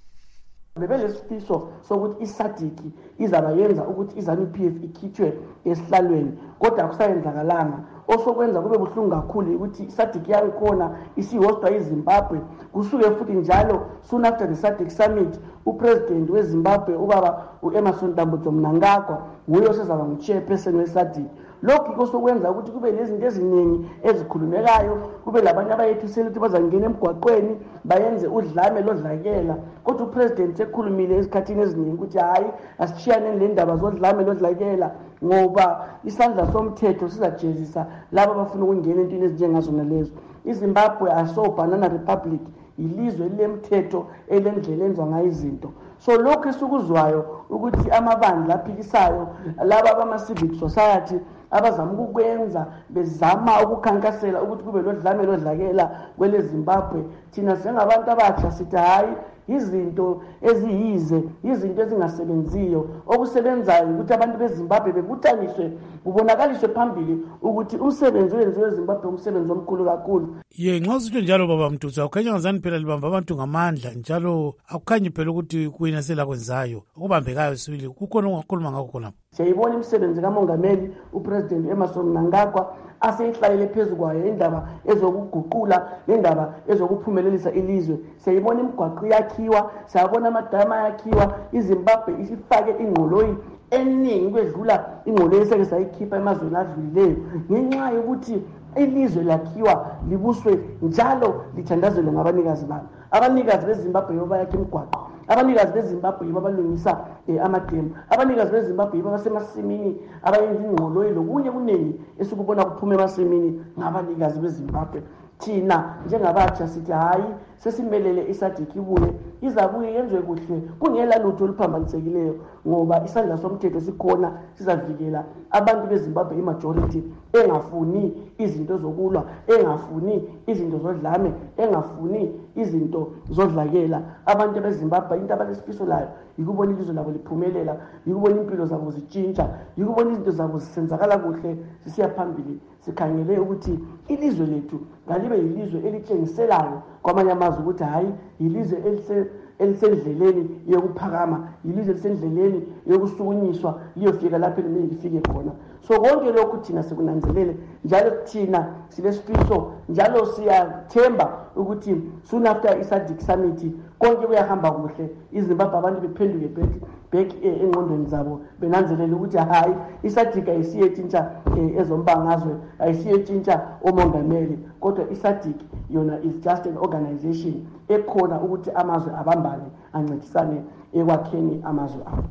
Bebelesifiso sokuthi isadiki izabayenza ukuthi iZANU-PF ikhitshwe esihlalweni kodwa akusayenzakalanga. Osokwenza kube buhlungu kakhulu ukuthi isadiki yakhona isihostwa eZimbabwe kusuke futhi njalo soon after the SADC summit upresident weZimbabwe ubaba uEmmerson Dambudzo Mnangagwa nguye osezaba nguchairperson weSADC. Lokho kosokwenza ukuthi kube lezinto eziningi ezikhulumekayo kube labanye abayethisela ukuthi bazangena emgwaqweni bayenze udlame lodlakela kodwa upresident ekhulumile esikhathini eziningi ukuthi hayi asishiyane le ndaba zodlame lodlakela ngoba isandla somthetho sizajezisa laba abafuna ukungena entweni ezinjengazona lezo. iZimbabwe aso-banana republic ilizwe lemthetho elendlela enziwa ngayo izinto. So lokho esukuzwayo ukuthi amabandla aphikisayo laba bama-civic society abazama ukukwenza bezama ukukhankasela ukuthi kube lodlame lodlakela kwele Zimbabwe, thina sengabantu abatsha sithi hayi izinto eziyize izinto ezingasebenziyo okusebenzayo ukuthi abantu beZimbabwe bebuthaniswe kubonakaliswe phambili ukuthi umsebenzi wenziwe eZimbabwe umsebenzi omkhulu kakhulu. Nxa usitsho njalo baba Mtutsa akukhanya ngazani phela libamba abantu ngamandla njalo akukhanyi phela ukuthi kuyina selakwenzayo okubambekayo sibili kukhona ongakhuluma ngakho khona. Siyayibona imisebenzi kamongameli upresident Emmerson Mnangagwa aseyihlalele phezu kwayo indaba ezokuguqula nendaba ezokuphumelelisa ilizwe. Siyayibona imigwaqo yakhiwa, siyabona amadama yakhiwa, iZimbabwe isifake ingqoloyi eningi kwedlula ingqoloyi eseke sayikhipha emazweni adlulileyo ngenxa yokuthi ilizwe lakhiwa libuswe njalo lithandazelwe ngabanikazi balo. Abanikazi beZimbabwe bayakha imigwaqo, abanikazi beZimbabwe babalungisa amademu, abanikazi beZimbabwe babasemasimini abayenza ingqoloyi lokunye kuningi esikubona kuphuma emasimini ngabanikazi beZimbabwe. Thina njengabatsha sithi hayi sesimelele isadiki ibuye izabuye yenziwe kuhle kungela lutho oluphambanisekileyo ngoba isandla somthetho sikhona sizavikela abantu beZimbabwe imajority engafuni izinto zokulwa, engafuni izinto zodlame, engafuni izinto zodlakela. Abantu beZimbabwe into abalesifiso layo yikubona ilizwe labo liphumelela, yikubona impilo zabo zitshintsha, yikubona izinto zabo zisenzakala kuhle sisiya phambili. Sikhangele ukuthi ilizwe lethu ngalibe yilizwe elitshengiselayo kwamanye amazwe ukuthi hayi yilizwe elisendleleni yokuphakama, yilizwe elisendleleni yokusukunyiswa liyofika lapho elimele lifike khona. So konke lokhu thina sikunanzelele njalo thina silesifiso njalo siyathemba ukuthi soon after iSADC summit konke kuyahamba kuhle, iZimbabwe abantu bephenduke back engqondweni zabo benanzelele ukuthi hayi iSADC ayisiyetshintsha ezombangazwe, ayisiyetshintsha omongameli kodwa iSADC yona is just an organization ekhona ukuthi amazwe abambane ancedisane ekwakheni amazwe abo.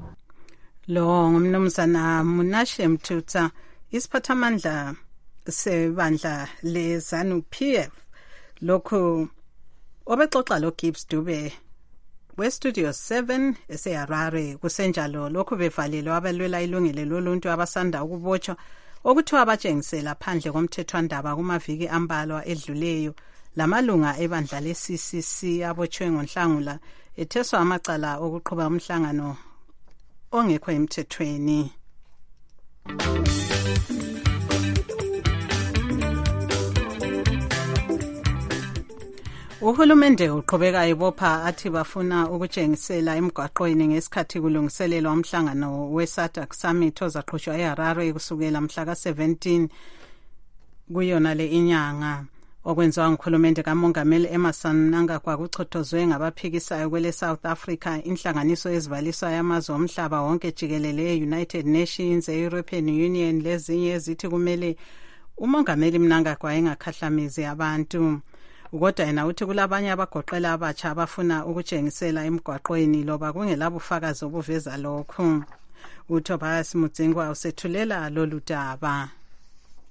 Lo ngumnumzana Monashe Mututsa isiphathamandla sebandla leZANU-PF lokhu obexoxa lo Gibbs Dube we Studio 7 eseHarare. Kusenjalo lokhu bevalelwe abalwela ilungelo loluntu abasanda ukubotshwa okuthiwa abatshengisela phandle komthethwandaba kumaviki ambalwa edluleyo. Lamalunga ebandla leCCC abotshwe ngoNhlangula etheswa amacala okuqhuba umhlangano ongekho emthethweni. Uhulumende uqhubeka ibopha athi bafuna ukutshengisela emgwaqweni ngesikhathi kulungiselelwa umhlangano weSADC summit ozaqhutshwa eHarare kusukela mhla ka-17 kuyona le inyanga. Okwenziwa nguhulumende kamongameli Emmerson Mnangagwa kuchothozwe ngabaphikisayo kwele South Africa inhlanganiso ezibaliswa yamazwe omhlaba wonke jikelele United Nations, European Union lezinye ezithi kumele umongameli Mnangagwa engakhahlamezi abantu. Kodwa yena uthi kulabanye abagoqela abatsha abafuna ukutshengisela emgwaqweni loba kungelabufakazi obuveza lokho. uTobias Mudzingwa usethulela lolu daba.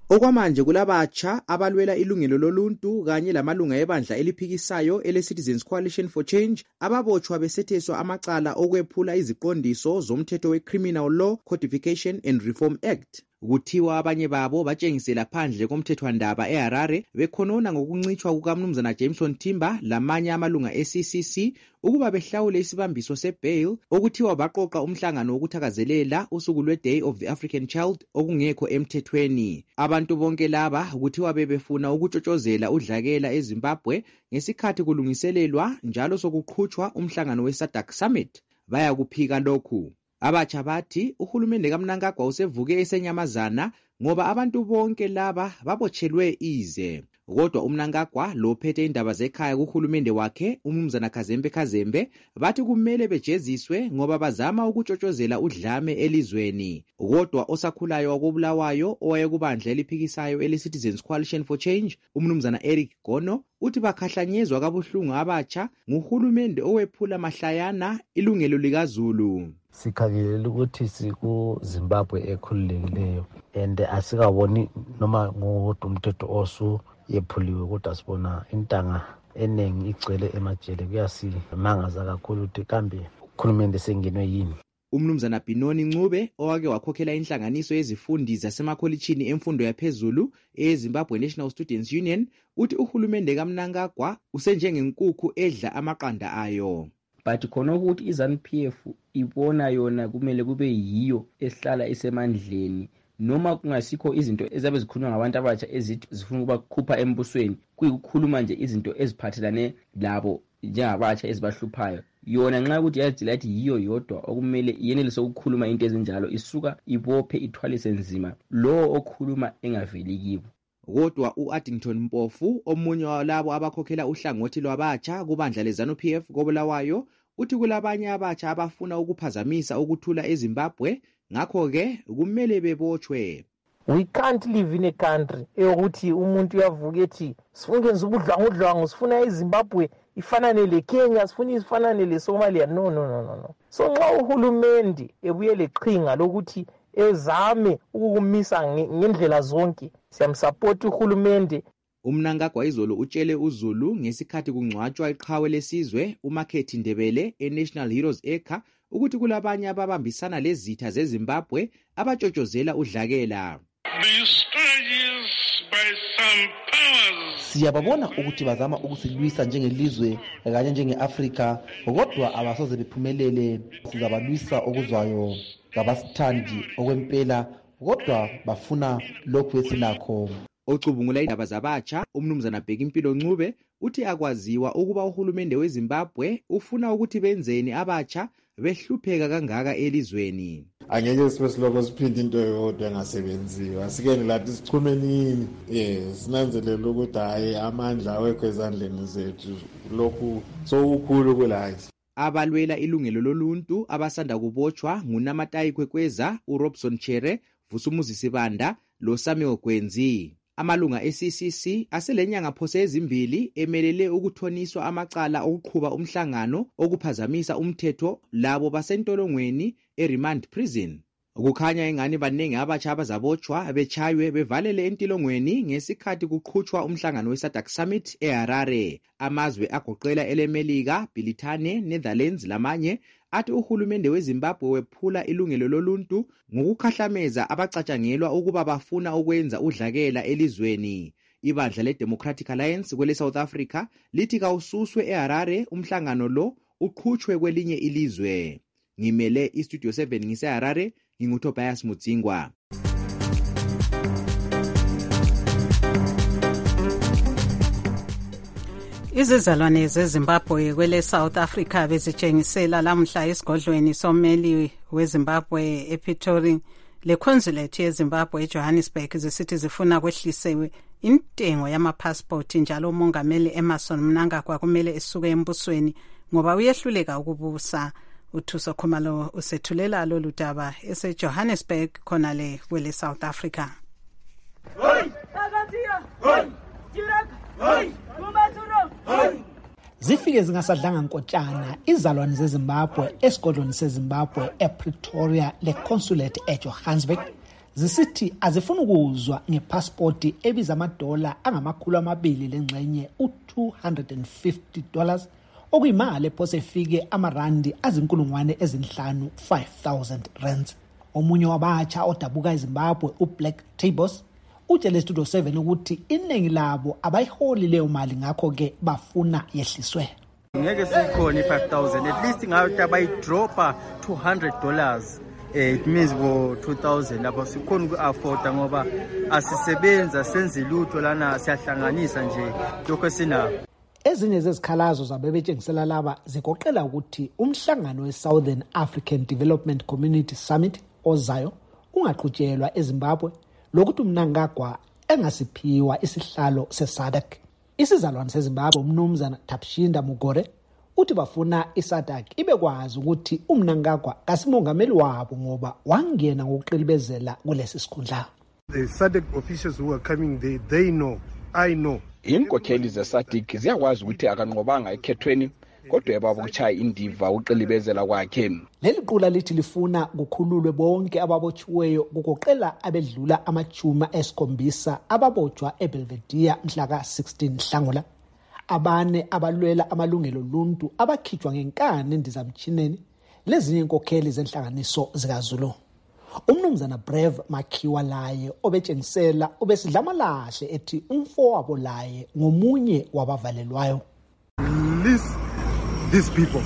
Okwamanje kulabatsha abalwela ilungelo loluntu kanye lamalunga ebandla eliphikisayo ele-Citizens Coalition for Change ababotshwa besetheswa amacala okwephula iziqondiso zomthetho we-Criminal Law Codification and Reform Act. Kuthiwa abanye babo batshengisela phandle komthethwandaba eHarare bekhonona ngokuncitshwa kukaMnumzana Jameson Timber lamanye amalunga e-CCC ukuba behlawule isibambiso se-bail okuthiwa baqoqa umhlangano wokuthakazelela usuku lwe-Day of the African Child okungekho emthethweni. Abantu bonke laba kuthiwa bebefuna ukutshotshozela udlakela eZimbabwe ngesikhathi kulungiselelwa njalo sokuqhutshwa umhlangano we-SADC Summit. Baya kuphika lokhu. Abatsha bathi uhulumende kaMnangagwa usevuke esenyamazana ngoba abantu bonke laba babotshelwe ize. Kodwa uMnangagwa lophethe indaba zekhaya kuhulumende wakhe uMnumzana Kazembe Kazembe bathi kumele bejeziswe ngoba bazama ukutshotshozela udlame elizweni. Kodwa osakhulayo wakobulawayo owayekubandla eliphikisayo ele-Citizens Coalition for Change uMnumzana Eric Gono uthi bakhahlanyezwa kabuhlungu abatsha nguhulumende owephula mahlayana ilungelo likaZulu. Sikhangelela ukuthi sikuZimbabwe ekhululekileyo and asikaboni noma ngowodwa umthetho osu yephuliwe kodwa sibona intanga eningi igcwele emajele. Kuyasimangaza kakhulu ukuthi kambe ukhulumende sengenwe yini. Umnumzana Binoni Ncube owake wakhokhela inhlanganiso yezifundi zasemakholitshini emfundo yaphezulu eZimbabwe National Students Union uthi uhulumende kaMnangagwa usenjengenkukhu edla amaqanda ayo. But khona ukuthi iZANU-PF ibona yona kumele kube yiyo esihlala isemandleni noma kungasikho izinto ezabe zikhulunywa ngabantu abatsha ezithi zifuna ukubakhupha embusweni kuyikukhuluma nje izinto eziphathelane labo njengabatsha ezibahluphayo. Yona nxa ukuthi yazila ukuthi yiyo yodwa okumele yenelise ukukhuluma into ezinjalo isuka ibophe ithwalise nzima lo okhuluma engaveli kibo. Kodwa u-Addington Mpofu omunye walabo abakhokhela uhlangothi lwabatsha kubandla leZANU-PF kobulawayo uthi kulabanye abatsha abafuna ukuphazamisa ukuthula eZimbabwe ngakho-ke kumele bebotshwe. We can't live in a country eyokuthi umuntu uyavuka ethi sifuna ukwenza ubudlwangudlwangu, sifuna iZimbabwe ifanane leKenya, sifuna ifanane leSomalia. No. So nxa uhulumende ebuye leqhinga lokuthi ezame ukukumisa ngendlela zonke, siyamsupport uhulumende. UMnangagwa izolo utshele uZulu ngesikhathi kungcwatshwa iqhawe lesizwe uMakhethi Ndebele eNational Heroes Acre ukuthi kulabanye ababambisana lezitha zeZimbabwe abatshotshozela udlakela. Siyababona ukuthi bazama ukusilwisa njengelizwe kanye njenge-Afrika kodwa abasoze bephumelele. Sizabalwisa okuzwayo ngabasithandi okwempela kodwa bafuna lokhu esilakho. Ocubungula indaba zabatsha uMnumzana Bhekimpilo Ncube uthi akwaziwa ukuba uhulumende weZimbabwe ufuna ukuthi benzeni abatsha behlupheka kangaka elizweni. Angeke sibe siloko siphinde into eyodwa engasebenziyo. Asikeni lathi sichumeni sinanzelela ukuthi hayi amandla awekho ezandleni zethu lokhu sokukhulu kulathi. Abalwela ilungelo loluntu abasanda kubotshwa nguNamatayi Kwekweza, uRobson Chere, Vusumuzi Sibanda loSamuel Gwenzi. Amalunga e-CCC aselenyanga phose ezimbili emelele ukuthoniswa amacala okuqhuba umhlangano okuphazamisa umthetho labo basentolongweni eRemand Prison. Kukhanya engani banengi abatsha abazabotshwa bechaywe bevalele entilongweni ngesikhathi kuqhutshwa umhlangano we-SADC Summit eHarare. Amazwe agoqela eleMelika, Britane, Netherlands lamanye athi uhulumende weZimbabwe wephula ilungelo loluntu ngokukhahlameza abacatshangelwa ukuba bafuna ukwenza udlakela elizweni. Ibandla leDemocratic Alliance kwele South Africa lithi kawususwe eHarare umhlangano lo uqhutshwe kwelinye ilizwe. Ngimele iStudio 7 ngiseHarare, nginguTobias Mudzingwa. Izizalwane zeZimbabwe kwele South Africa bezitshengisela lamhla esigodlweni sommeli weZimbabwe ePretoria leconsulate yeZimbabwe eJohannesburg zisithi zifuna kwehlisewe intengo yamapassport njalo umongameli Emmerson Mnangagwa kumele esuke embusweni ngoba uyehluleka ukubusa. Uthuso Khumalo usethulela lolu daba eseJohannesburg khona le kwele South Africa. Zifike zingasadlanga nkotshana izalwane zeZimbabwe esigodlweni seZimbabwe ePretoria leconsulate eJohannesburg zisithi azifuna ukuzwa ngepassport ebiza $200 lengxenye $250 okuyimali ephose ifike amarandi azinkulungwane ezinhlanu 5,000 rands. Omunye wabatsha odabuka eZimbabwe uBlack Tabos utshele Studio 7 ukuthi iningi labo abayiholi leyo mali ngakho ke bafuna yehliswe. Ngeke sikhona i5,000 at least ngathi abayidropa $200. It means for 2,000 lapho sikhona uku-afforda ngoba asisebenza senze lutho lana siyahlanganisa nje lokho esinako. Ezinye zezikhalazo zabebetshengisela laba zigoqela ukuthi umhlangano we-Southern African Development Community Summit ozayo ungaqhutshelwa eZimbabwe lokuthi uMnangagwa engasiphiwa isihlalo se-SADC. Isizalwane seZimbabwe umnumzana Thabishinda Mugore uthi bafuna iSADC ibekwazi ukuthi uMnangagwa kasimongameli wabo ngoba wangena ngokuqilibezela kulesi sikhundla. The SADC officials who are coming there, they know, I know. Inkokheli ze-SADC ziyakwazi ukuthi akanqobanga ekhethweni kodwa yababa ukuchaya indiva uqilibezela kwakhe. Leli qula lithi lifuna kukhululwe bonke ababotshiweyo kugoqela abedlula ama-7 ababotshwa eBelvedere mhla ka-16 Nhlangula. Abane abalwela amalungelo oluntu abakhitshwa ngenkani endizamtshineni lezinye inkokheli zenhlanganiso zikaZulu. Umnumzana Brave Makhiwa laye obetshengisela ubesidlamalahle ethi umfowabo laye ngomunye wabavalelwayo. These people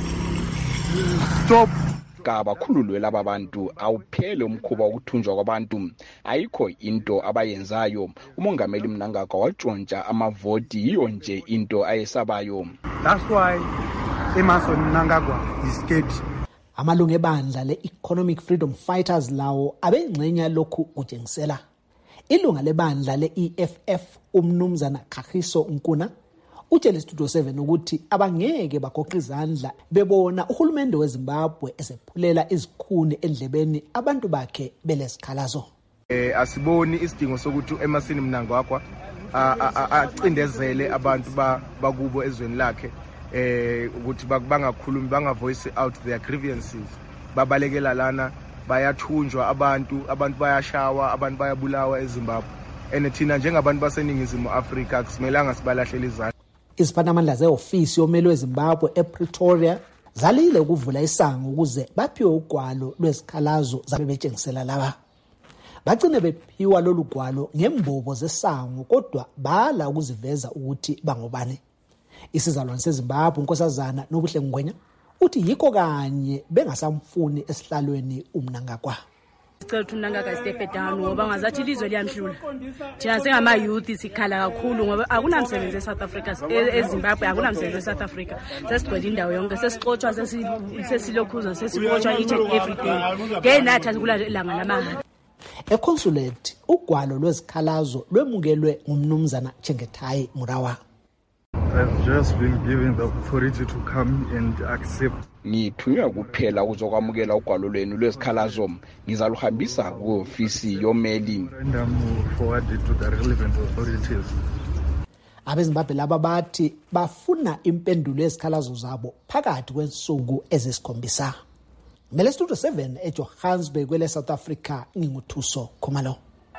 stop kabakhululwe laba bantu awuphele umkhuba wokuthunjwa kwabantu ayikho into abayenzayo umongameli Mnangagwa watshontsha amavoti yiyo nje into ayesabayo. That's why Emmerson Mnangagwa is scared. Amalungu ebandla le-Economic Freedom Fighters lawo abengxenye lokhu kutshengisela. Ilunga lebandla le-EFF umnumzana Kagiso Nkuna utshele Studio 7 ukuthi abangeke bagoqa izandla bebona uhulumende weZimbabwe esephulela izikhuni endlebeni abantu bakhe belesikhalazo. Asiboni isidingo sokuthi uEmmerson Mnangagwa acindezele abantu bakubo ezweni lakhe ukuthi bangakhulumi bangavoice out their grievances. Babalekela lana bayathunjwa abantu bayashawa abantu bayabulawa eZimbabwe. Thina njengabantu baseningizimu Afrika akusimelanga sibalahlele izandla. Iziphathamandla ze-ofisi yomeli weZimbabwe ePretoria zalile ukuvula isango ukuze baphiwe ugwalo lwezikhalazo zabebetshengisela laba. Bagcine bephiwa lolu gwalo ngembobo zesango kodwa bala ukuziveza ukuthi bangobani. Isizalwane seZimbabwe uNkosazana Nobuhle Ngwenya uthi yikho kanye bengasamfuni esihlalweni uMnangagwa. Sicela ukuthi uMnangagwa step down ngoba ngazathi ilizwe liyamhlula. Thina sengama youth sikhala kakhulu ngoba akunamsebenzi eSouth Africa eZimbabwe akunamsebenzi eSouth Africa. Sesigcwele indawo yonke sesixoxwa sesilokhuza sesibotshwa each and every day. Ngenathi asikulanga lamanga. Econsulate ugwalo lwezikhalazo lwemukelwe ngumnumzana Chengetai Murawa. I've just been given the authority to come and accept. Ngithunywa kuphela ukuzokwamukela ugwalo lwenu lwezikhalazo ngizaluhambisa ku-ofisi yomeli. Forwarded to the relevant authorities. AbeZimbabwe laba bathi bafuna impendulo yezikhalazo zabo phakathi kwensuku ezisi7. Mele Studio 7 eJohannesburg kwele South Africa nginguthuso Khumalo.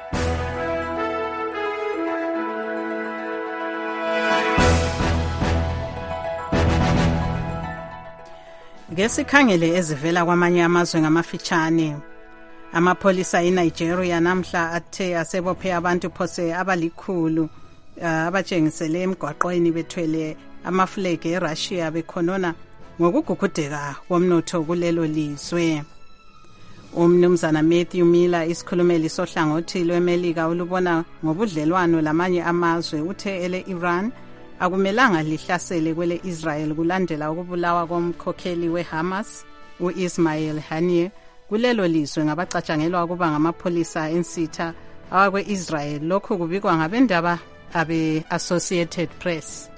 Ngesikhangele ezivela kwamanye amazwe ngamafitshane. Amapholisa eNigeria namhla athe asebophe abantu phose abalikhulu abatshengisele emgwaqweni bethwele amaflegi eRussia bekhonona ngokugugudeka komnotho kulelo lizwe. Umnumzana Matthew Miller isikhulumeli sohlangothi lweMelika olubona ngobudlelwano lamanye amazwe uthe ele-Iran akumelanga lihlasele kwele Israel kulandela ukubulawa komkhokheli weHamas uIsmail Haniyeh kulelo lizwe ngabacatshangelwa ukuba ngamapholisa ensitha awakwe-Israel. Lokhu kubikwa ngabendaba abe-Associated Press.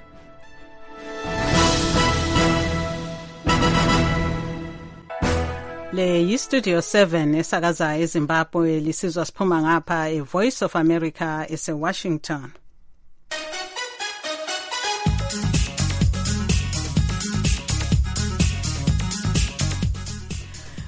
Le yiStudio 7 esakaza eZimbabwe lisizwa siphuma ngapha eVoice of America eseWashington.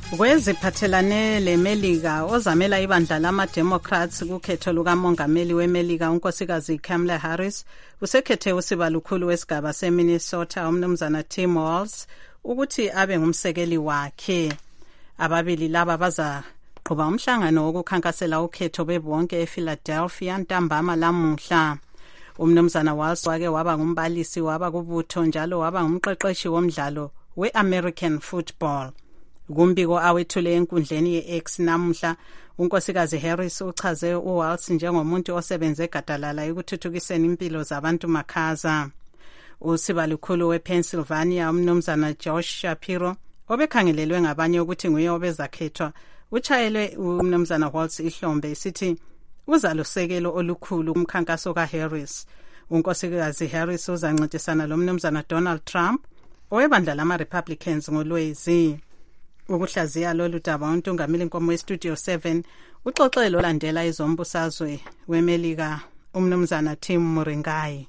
Kweziphathelane leMelika ozamela ibandla lama-Democrats kukhetho lukamongameli weMelika unkosikazi Kamala Harris usekhethe usiba lukhulu wesigaba seMinnesota umnumzana Tim Walz ukuthi abe ngumsekeli wakhe. Ababili laba bazaqhuba umhlangano wokukhankasela ukhetho bebonke ePhiladelphia ntambama lamuhla. Umnumzana Walz wake waba ngumbalisi waba kubutho njalo waba ngumqeqeshi womdlalo we-American football. Kumbiko awethule enkundleni ye-X namuhla, unkosikazi Harris uchaze uWalz njengomuntu osebenze gadalala ekuthuthukiseni impilo zabantu makhaza. Usiba lukhulu wePennsylvania umnumzana Josh Shapiro obekhangelelwe ngabanye ukuthi nguye obezakhethwa uchayelwe umnumzana Walz ihlombe esithi uzalusekelo olukhulu kumkhankaso kaHarris. Unkosikazi Harris uzancintisana lomnumzana Donald Trump owebandla lama-Republicans ngoLwezi. Ukuhlaziya lolu daba untungameli inkomo weStudio 7 uxoxelo landela izombusazwe weMelika umnumzana Tim Muringai.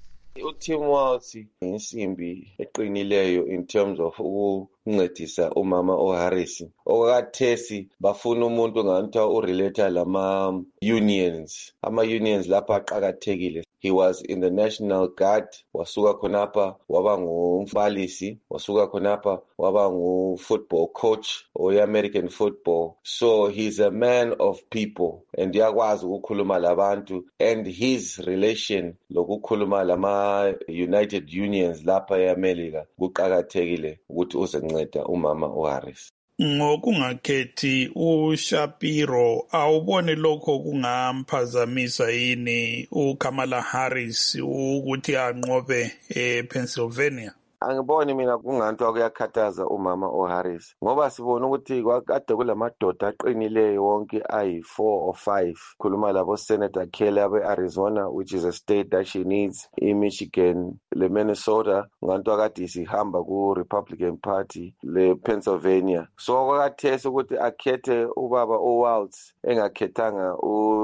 uTim Walz insimbi eqinileyo in terms of ukuncedisa umama oHarris. Okakathesi bafuna umuntu nganto urelate lama unions. Ama unions lapha aqhakathekile. He was in the National Guard, wasuka khonapha waba ngumbalisi, wasuka khonapha waba ngu-football coach oye-American football. So he's a man of people and yakwazi ukukhuluma labantu, and his relation lokukhuluma lama United Unions lapha eAmerica kuqhakathekile ukuthi uzenceda umama oHarris. Ngokungakhethi uShapiro awubone lokho kungamphazamisa yini uKamala Harris ukuthi anqobe ePennsylvania? Angiboni mina kunganto akuyakhathaza umama oHarris ngoba sibona ukuthi kade kulamadoda aqinileyo wonke ayi-4 or 5 khuluma labo Senator Kelly abe-Arizona, which is a state that she needs, i-Michigan, le-Minnesota nganto akade isihamba ku-Republican Party, le-Pennsylvania. So kwakathesi ukuthi akhethe ubaba oWalz engakhethanga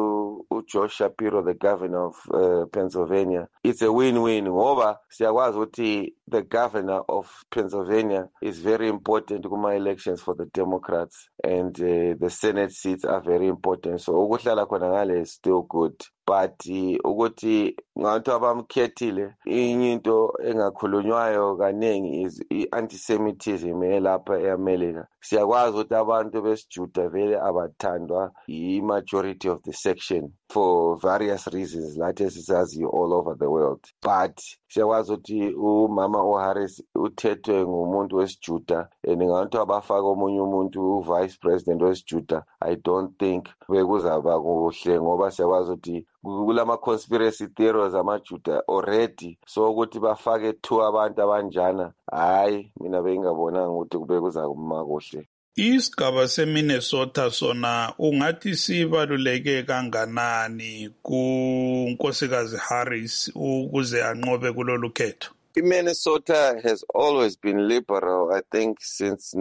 uJosh Shapiro, the governor of Pennsylvania. It's a win-win ngoba siyakwazi ukuthi the governor of Pennsylvania is very important kuma elections for the Democrats, and the Senate seats are very important. So ukuhlala khona ngale is still good. But ukuthi ngabantu abamkhethile into engakhulunywayo kaningi is anti-Semitism elapha eAmerica. Siyakwazi ukuthi abantu besijuda vele abathandwa i-majority of the section for various reasons lathi sisazi all over the world. But siyakwazi ukuthi umama oHarris uthethwe ngumuntu wesijuda and ngabantu abafaka omunye umuntu u-vice president wesijuda. I don't think bekuzaba kuhle ngoba siyakwazi ukuthi kulama conspiracy theories amajuda already, so ukuthi bafake 2 abantu abanjana hayi mina bengingabonanga ukuthi kube kuzakuma kuhle. Isigaba seMinnesota sona ungathi sibaluleke kanganani kunkosikazi Harris ukuze anqobe kulolu khetho? Minnesota has always been liberal, I think, since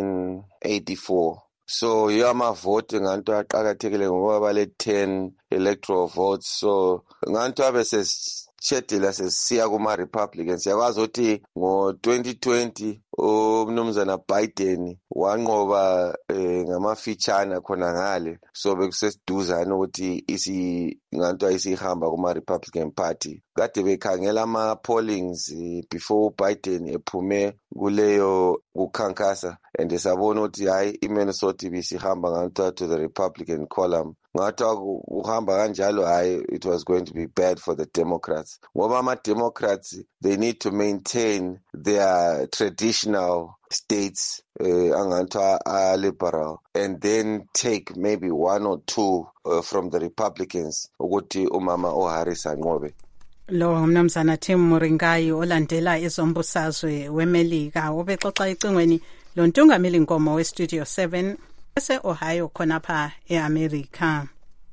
1984. So yama vote nganto aqhakathekile ngoba bale 10 electoral votes. So nganto abeseshedila sesiya kuma Republicans. Yakwazi ukuthi ngo-2020 umnumzana Biden wanqoba ngamafitshana khona ngale, so bekusesiduzana ukuthi nganto ayisihamba kuma Republican Party. Kade bekhangela ama pollings before Biden ephume kuleyo kukhankasa, and sabona ukuthi hayi iMinnesota ibisihamba nganto to the Republican column. Ngathi uhamba kanjalo hayi, it was going to be bad for the Democrats ngoba ama-Democrats they need to maintain their traditional states anganto liberal, and then take maybe 1 or 2 from the Republicans ukuthi umama oHarris anqobe. Lo umnumzana Tim Muringai olandela izombusazwe weMelika obexoxa icingweni lontungameli inkomo weStudio 7 ese-Ohio khonapha eAmerica.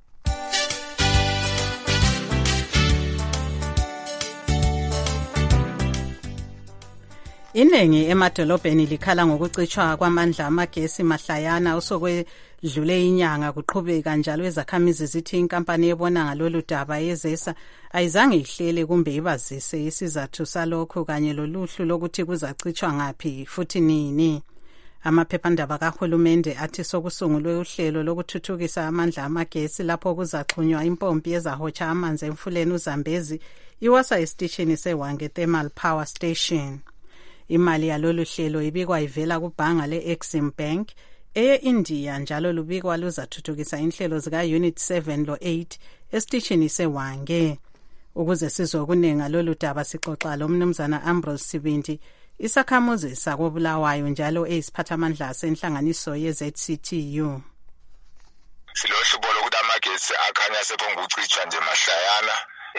Iningi emadolobheni likhala ngokucitshwa kwamandla amagesi mahlayana osokwedlule inyanga kuqhubeka njalo izakhamizi zithi inkampani ebona ngalolu daba yezesa ayizange ihlele kumbe ibazise isizathu salokho kanye loluhlu lokuthi kuzacitshwa ngaphi futhi nini. Amaphephandaba kahulumende athi sokusungulwe uhlelo lokuthuthukisa amandla amagesi lapho kuzaxhunywa impompi ezahotsha amanzi emfuleni uZambezi iwasa esitishini seWange Thermal Power Station. Imali yalolu hlelo ibikwa ivela kubhanga le-Exim Bank eye-India njalo lubikwa luzathuthukisa inhlelo zika-Unit 7 lo-8 esitishini seWange. Ukuze sizokunenga lolu daba sixoxa lo Mnumzana Ambrose Sibindi, isakhamuzi sakobulawayo njalo eyisiphathamandla senhlanganiso ye-ZCTU. Silohlubo lokuthi amagesi akhanya sephongucitshwa nje mahlayana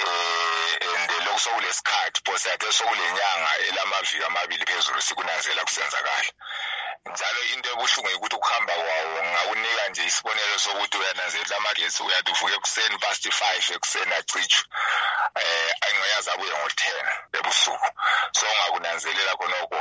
and lokusokulesikhathi phose ade sokulenyanga elamaviki amabili phezulu sikunanzela kusenzakala. Njalo into ebuhlungu ukuthi ukuhamba kwawo ngakunika nje isibonelo sokuthi uyananzelela amagesi uyathi uvuke ekuseni past 5 ekuseni acitshwe ayingayazi abuye ngo-10 ebusuku. So ungakunanzelela khonoko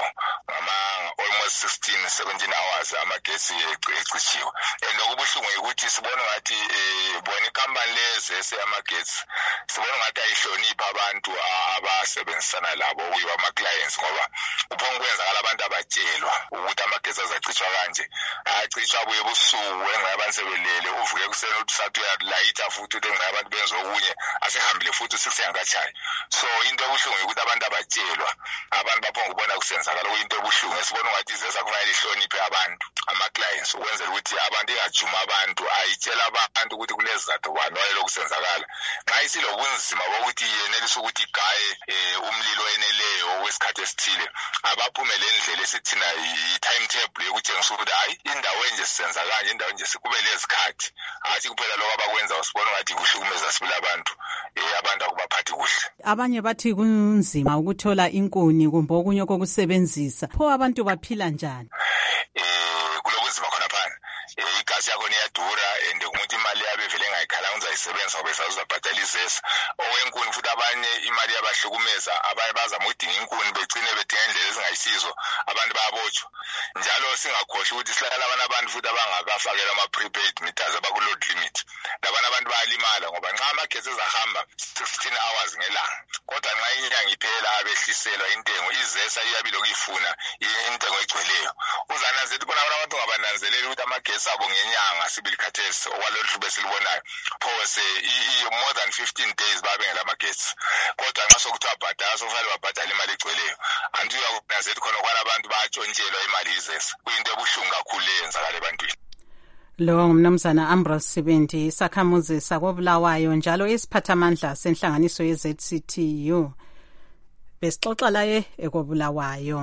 almost 16-17 hours amagesi ecitshiwe. And okubuhlungu ukuthi sibona ngathi bona ikampani lezi eseyamagesi sibona ngathi ayihlonipha abantu abasebenzisana labo okuyibo ama-clients ngoba uphongukwenzakala abantu abatshelwa ukuthi amagesi azacitshwa kanje acitshwa abuye ebusuku engayabantu sebelele uvuke ekuseni uthi sathi uyalayitha futhi uthi engayabantu benza okunye asehambile futhi sikusengatshayi. So into ebuhlungu ukuthi abantu abatshelwa abantu baphongubona kusenzakala kuyinto ebuhlungu esibona ngathi izesa kufanele ihloniphe abantu ama-clients ukwenzela ukuthi abantu ingajuma abantu ayitshela abantu ukuthi kulezizathu bani wayelo kusenzakala. Nxa isilobunzima bokuthi yenelisa ukuthi igaye umlilo eneleyo wesikhathi esithile abaphumele endlela esithina i-timetable yokutshengisa ukuthi hayi indawo enje sisenza kanje indawo enje sikube lezikhathi hathi kuphela lokho abakwenza usibona ngathi kuhlukumeza sibila abantu abantu akubaphathi kuhle. Abanye bathi kunzima ukuthola inkuni kumbe okunye kokusebenzisa. Pho abantu baphila njani? Kulobunzima khona phana. Igasi yakho iyadura and umuntu imali yabe vele engayikhala uzayisebenzisa ngoba uzabhadala izesa. Okwenkuni futhi abanye imali yabahlukumeza abanye bazama ukudinga inkuni begcine bedinga indlela ezingayisizo abantu bayabotshwa. Njalo singakhohlwa ukuthi sihlala abantu futhi abangakafakela ama-prepaid meters abaku-load limit. Labana abantu bayalimala ngoba nxa amagesi ezahamba 16 hours ngelanga kodwa nxa inyanga iphela abehliselwa intengo izesa iyabile okuyifuna intengo egcweleyo. Uzananzelela bona abantu ngabananzelela ukuthi amagesi abo ngenyanga sibili khathesi okwalolu hlubo esilibonayo phose more than 15 days babengela amagesi kodwa nxa sokuthiwa bhadala sokufanele babhadala imali egcweleyo anti uyakunanzelela khona kwala abantu batshontshelwa imali izesa kuyinto ebuhlungu kakhulu eyenzakala ebantwini. Lo ngumnumzana Ambrose Sibindi, isakhamuzi sakobulawayo njalo isiphathamandla senhlanganiso ye-ZCTU. Besixoxa laye ekobulawayo.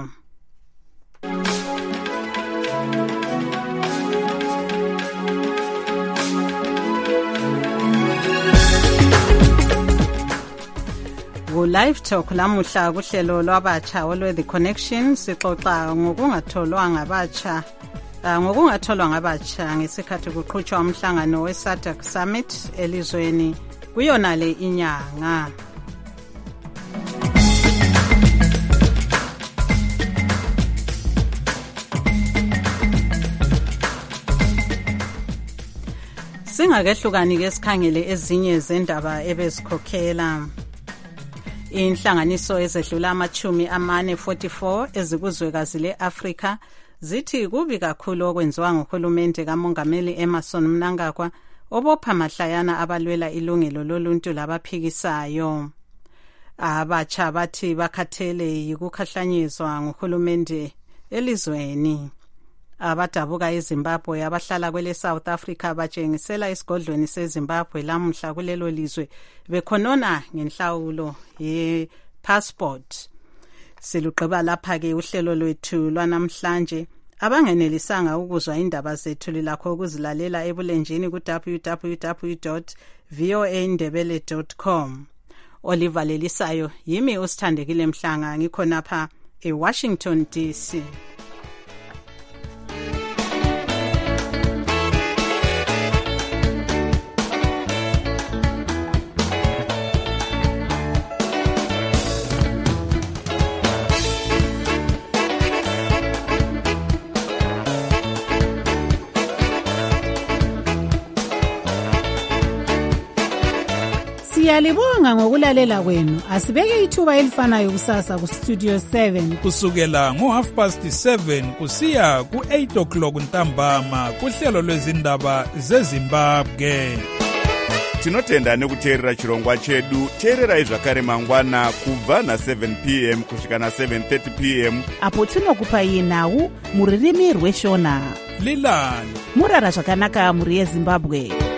Live Talk lamuhla kuhlelo lwabatsha olwe-The Connection sixoxa ngokungatholwa ngabatsha ngesikhathi kuqhutshwa umhlangano we-SADC Summit elizweni kuyona le inyanga. Singakehlukani ke sikhangele ezinye zendaba ebezikhokhela. Inhlanganiso ezedlula 44 ezikuzwekazi le-Afrika zithi kubi kakhulu okwenziwa nguhulumende kamongameli Emmerson Mnangagwa obopha mahlayana abalwela ilungelo loluntu labaphikisayo. Abatsha bathi bakhathele yikukhahlanyezwa nguhulumende elizweni. Abadabuka eZimbabwe abahlala kwele South Africa batshengisela esigodlweni seZimbabwe lamuhla kulelo lizwe bekhonona ngenhlawulo ye-passport. Siluqeba lapha ke uhlelo lwethu lwanamhlanje. Abangenelisanga ukuzwa indaba zethu lilakho ukuzilalela ebulenjini ku www.voandebele.com. Oliver Lelisayo yimi usithandekile Mhlanga ngikhonapha eWashington DC. Siyalibonga ngokulalela kwenu. Asibeke ithuba elifanayo kusasa ku Studio 7 kusukela ngo7:30 kusiya ku8:00 ntambama kuhlelo lwezindaba zeZimbabwe. Tinotenda nekuteerera chirongwa chedu. Teererai zvakare mangwana kubva na7 p.m. kusvika na7:30 p.m. apo tinokupai nhau muririmi rweshona. Lilani murara zvakanaka muri yeZimbabwe.